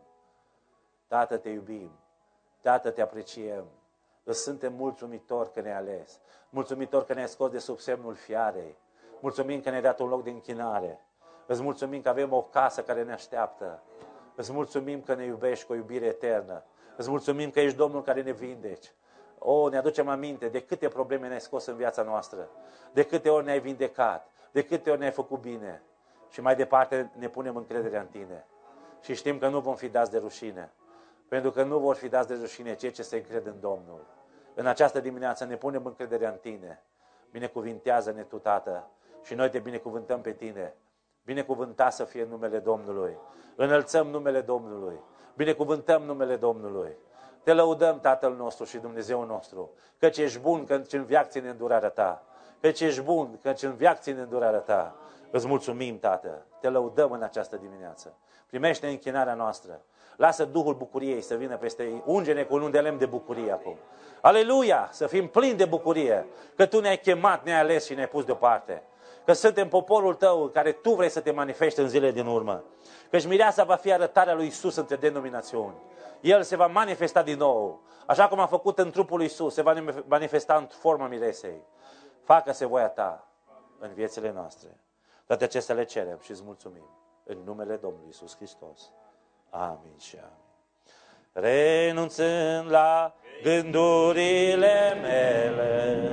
Tată, Te iubim. Tată, Te apreciem. Îți suntem mulțumitori că ne-ai ales. Mulțumitori că ne-ai scos de sub semnul fiarei. Mulțumim că ne-ai dat un loc de închinare. Îți mulțumim că avem o casă care ne așteaptă. Îți mulțumim că ne iubești cu o iubire eternă. Îți mulțumim că ești Domnul care ne vindeci. Ne aducem aminte de câte probleme ne-ai scos în viața noastră. De câte ori ne-ai vindecat. De câte ori ne-ai făcut bine. Și mai departe ne punem încrederea în Tine. Și știm că nu vom fi dați de rușine. Pentru că nu vor fi dați de rușine cei ce se încred în Domnul. În această dimineață ne punem încrederea în Tine. Binecuvintează-ne Tu, Tată. Și noi Te binecuvântăm pe Tine. Binecuvântat să fie numele Domnului. Înălțăm numele Domnului. Binecuvântăm numele Domnului. Te lăudăm, Tatăl nostru și Dumnezeu nostru, căci ești bun, căci în veac ține îndurarea Ta. Căci ești bun, căci în veac ține îndurarea Ta. Îți mulțumim, Tată. Te lăudăm în această dimineață. Primește închinarea noastră. Lasă Duhul bucuriei să vină peste, unge-ne cu un de lemn de bucurie acum. Aleluia! Să fim plini de bucurie că Tu ne-ai chemat, ne-ai ales și ne-ai pus deoparte. Că suntem poporul Tău care Tu vrei să Te manifesti în zilele din urmă. Căci mireasa va fi arătarea lui Iisus între denominațiuni. El se va manifesta din nou. Așa cum a făcut în trupul lui Iisus, se va manifesta în forma miresei. Facă-se voia Ta în viețile noastre. Toate acestea le cerem și îți mulțumim. în numele Domnului Iisus Hristos. Amin și amin. Renunțând la gândurile mele,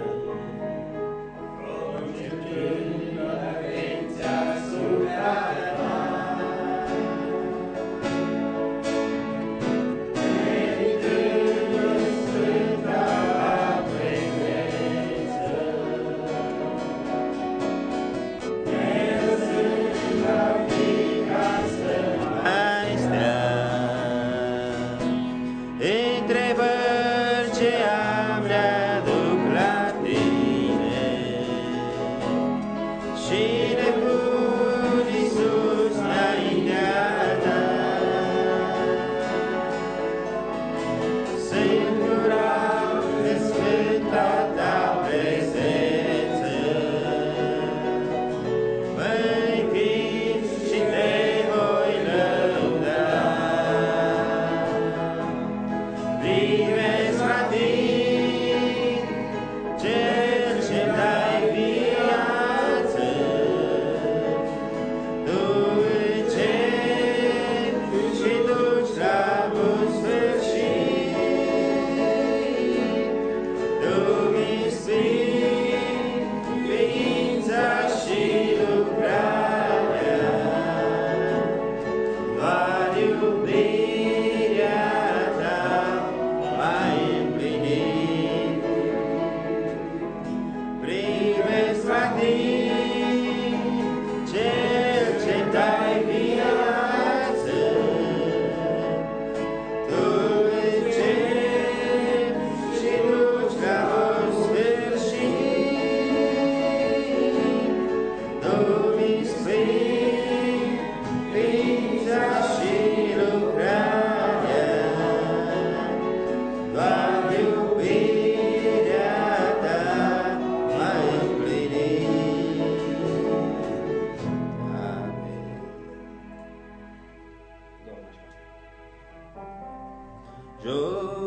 întrebări ce am le-aduc la tine și le pun, Iisus, înaintea ta. Sunt curat de sfânta ta prezență, mă închin și te voi lăuda. Privesc la tine, Cel ce dai viață, Tu începi și duci la bun sfârșit. Tu mi spui ființa și lucrarea, doar iubirea ta m-ai împlinit. Privesc la tine, Cel ce dai viață, Tu începi și duci la bun sfârșit. Tu mi spui ființa și lucrarea, doar iubirea ta m-ai împlinit. Amin. Domnul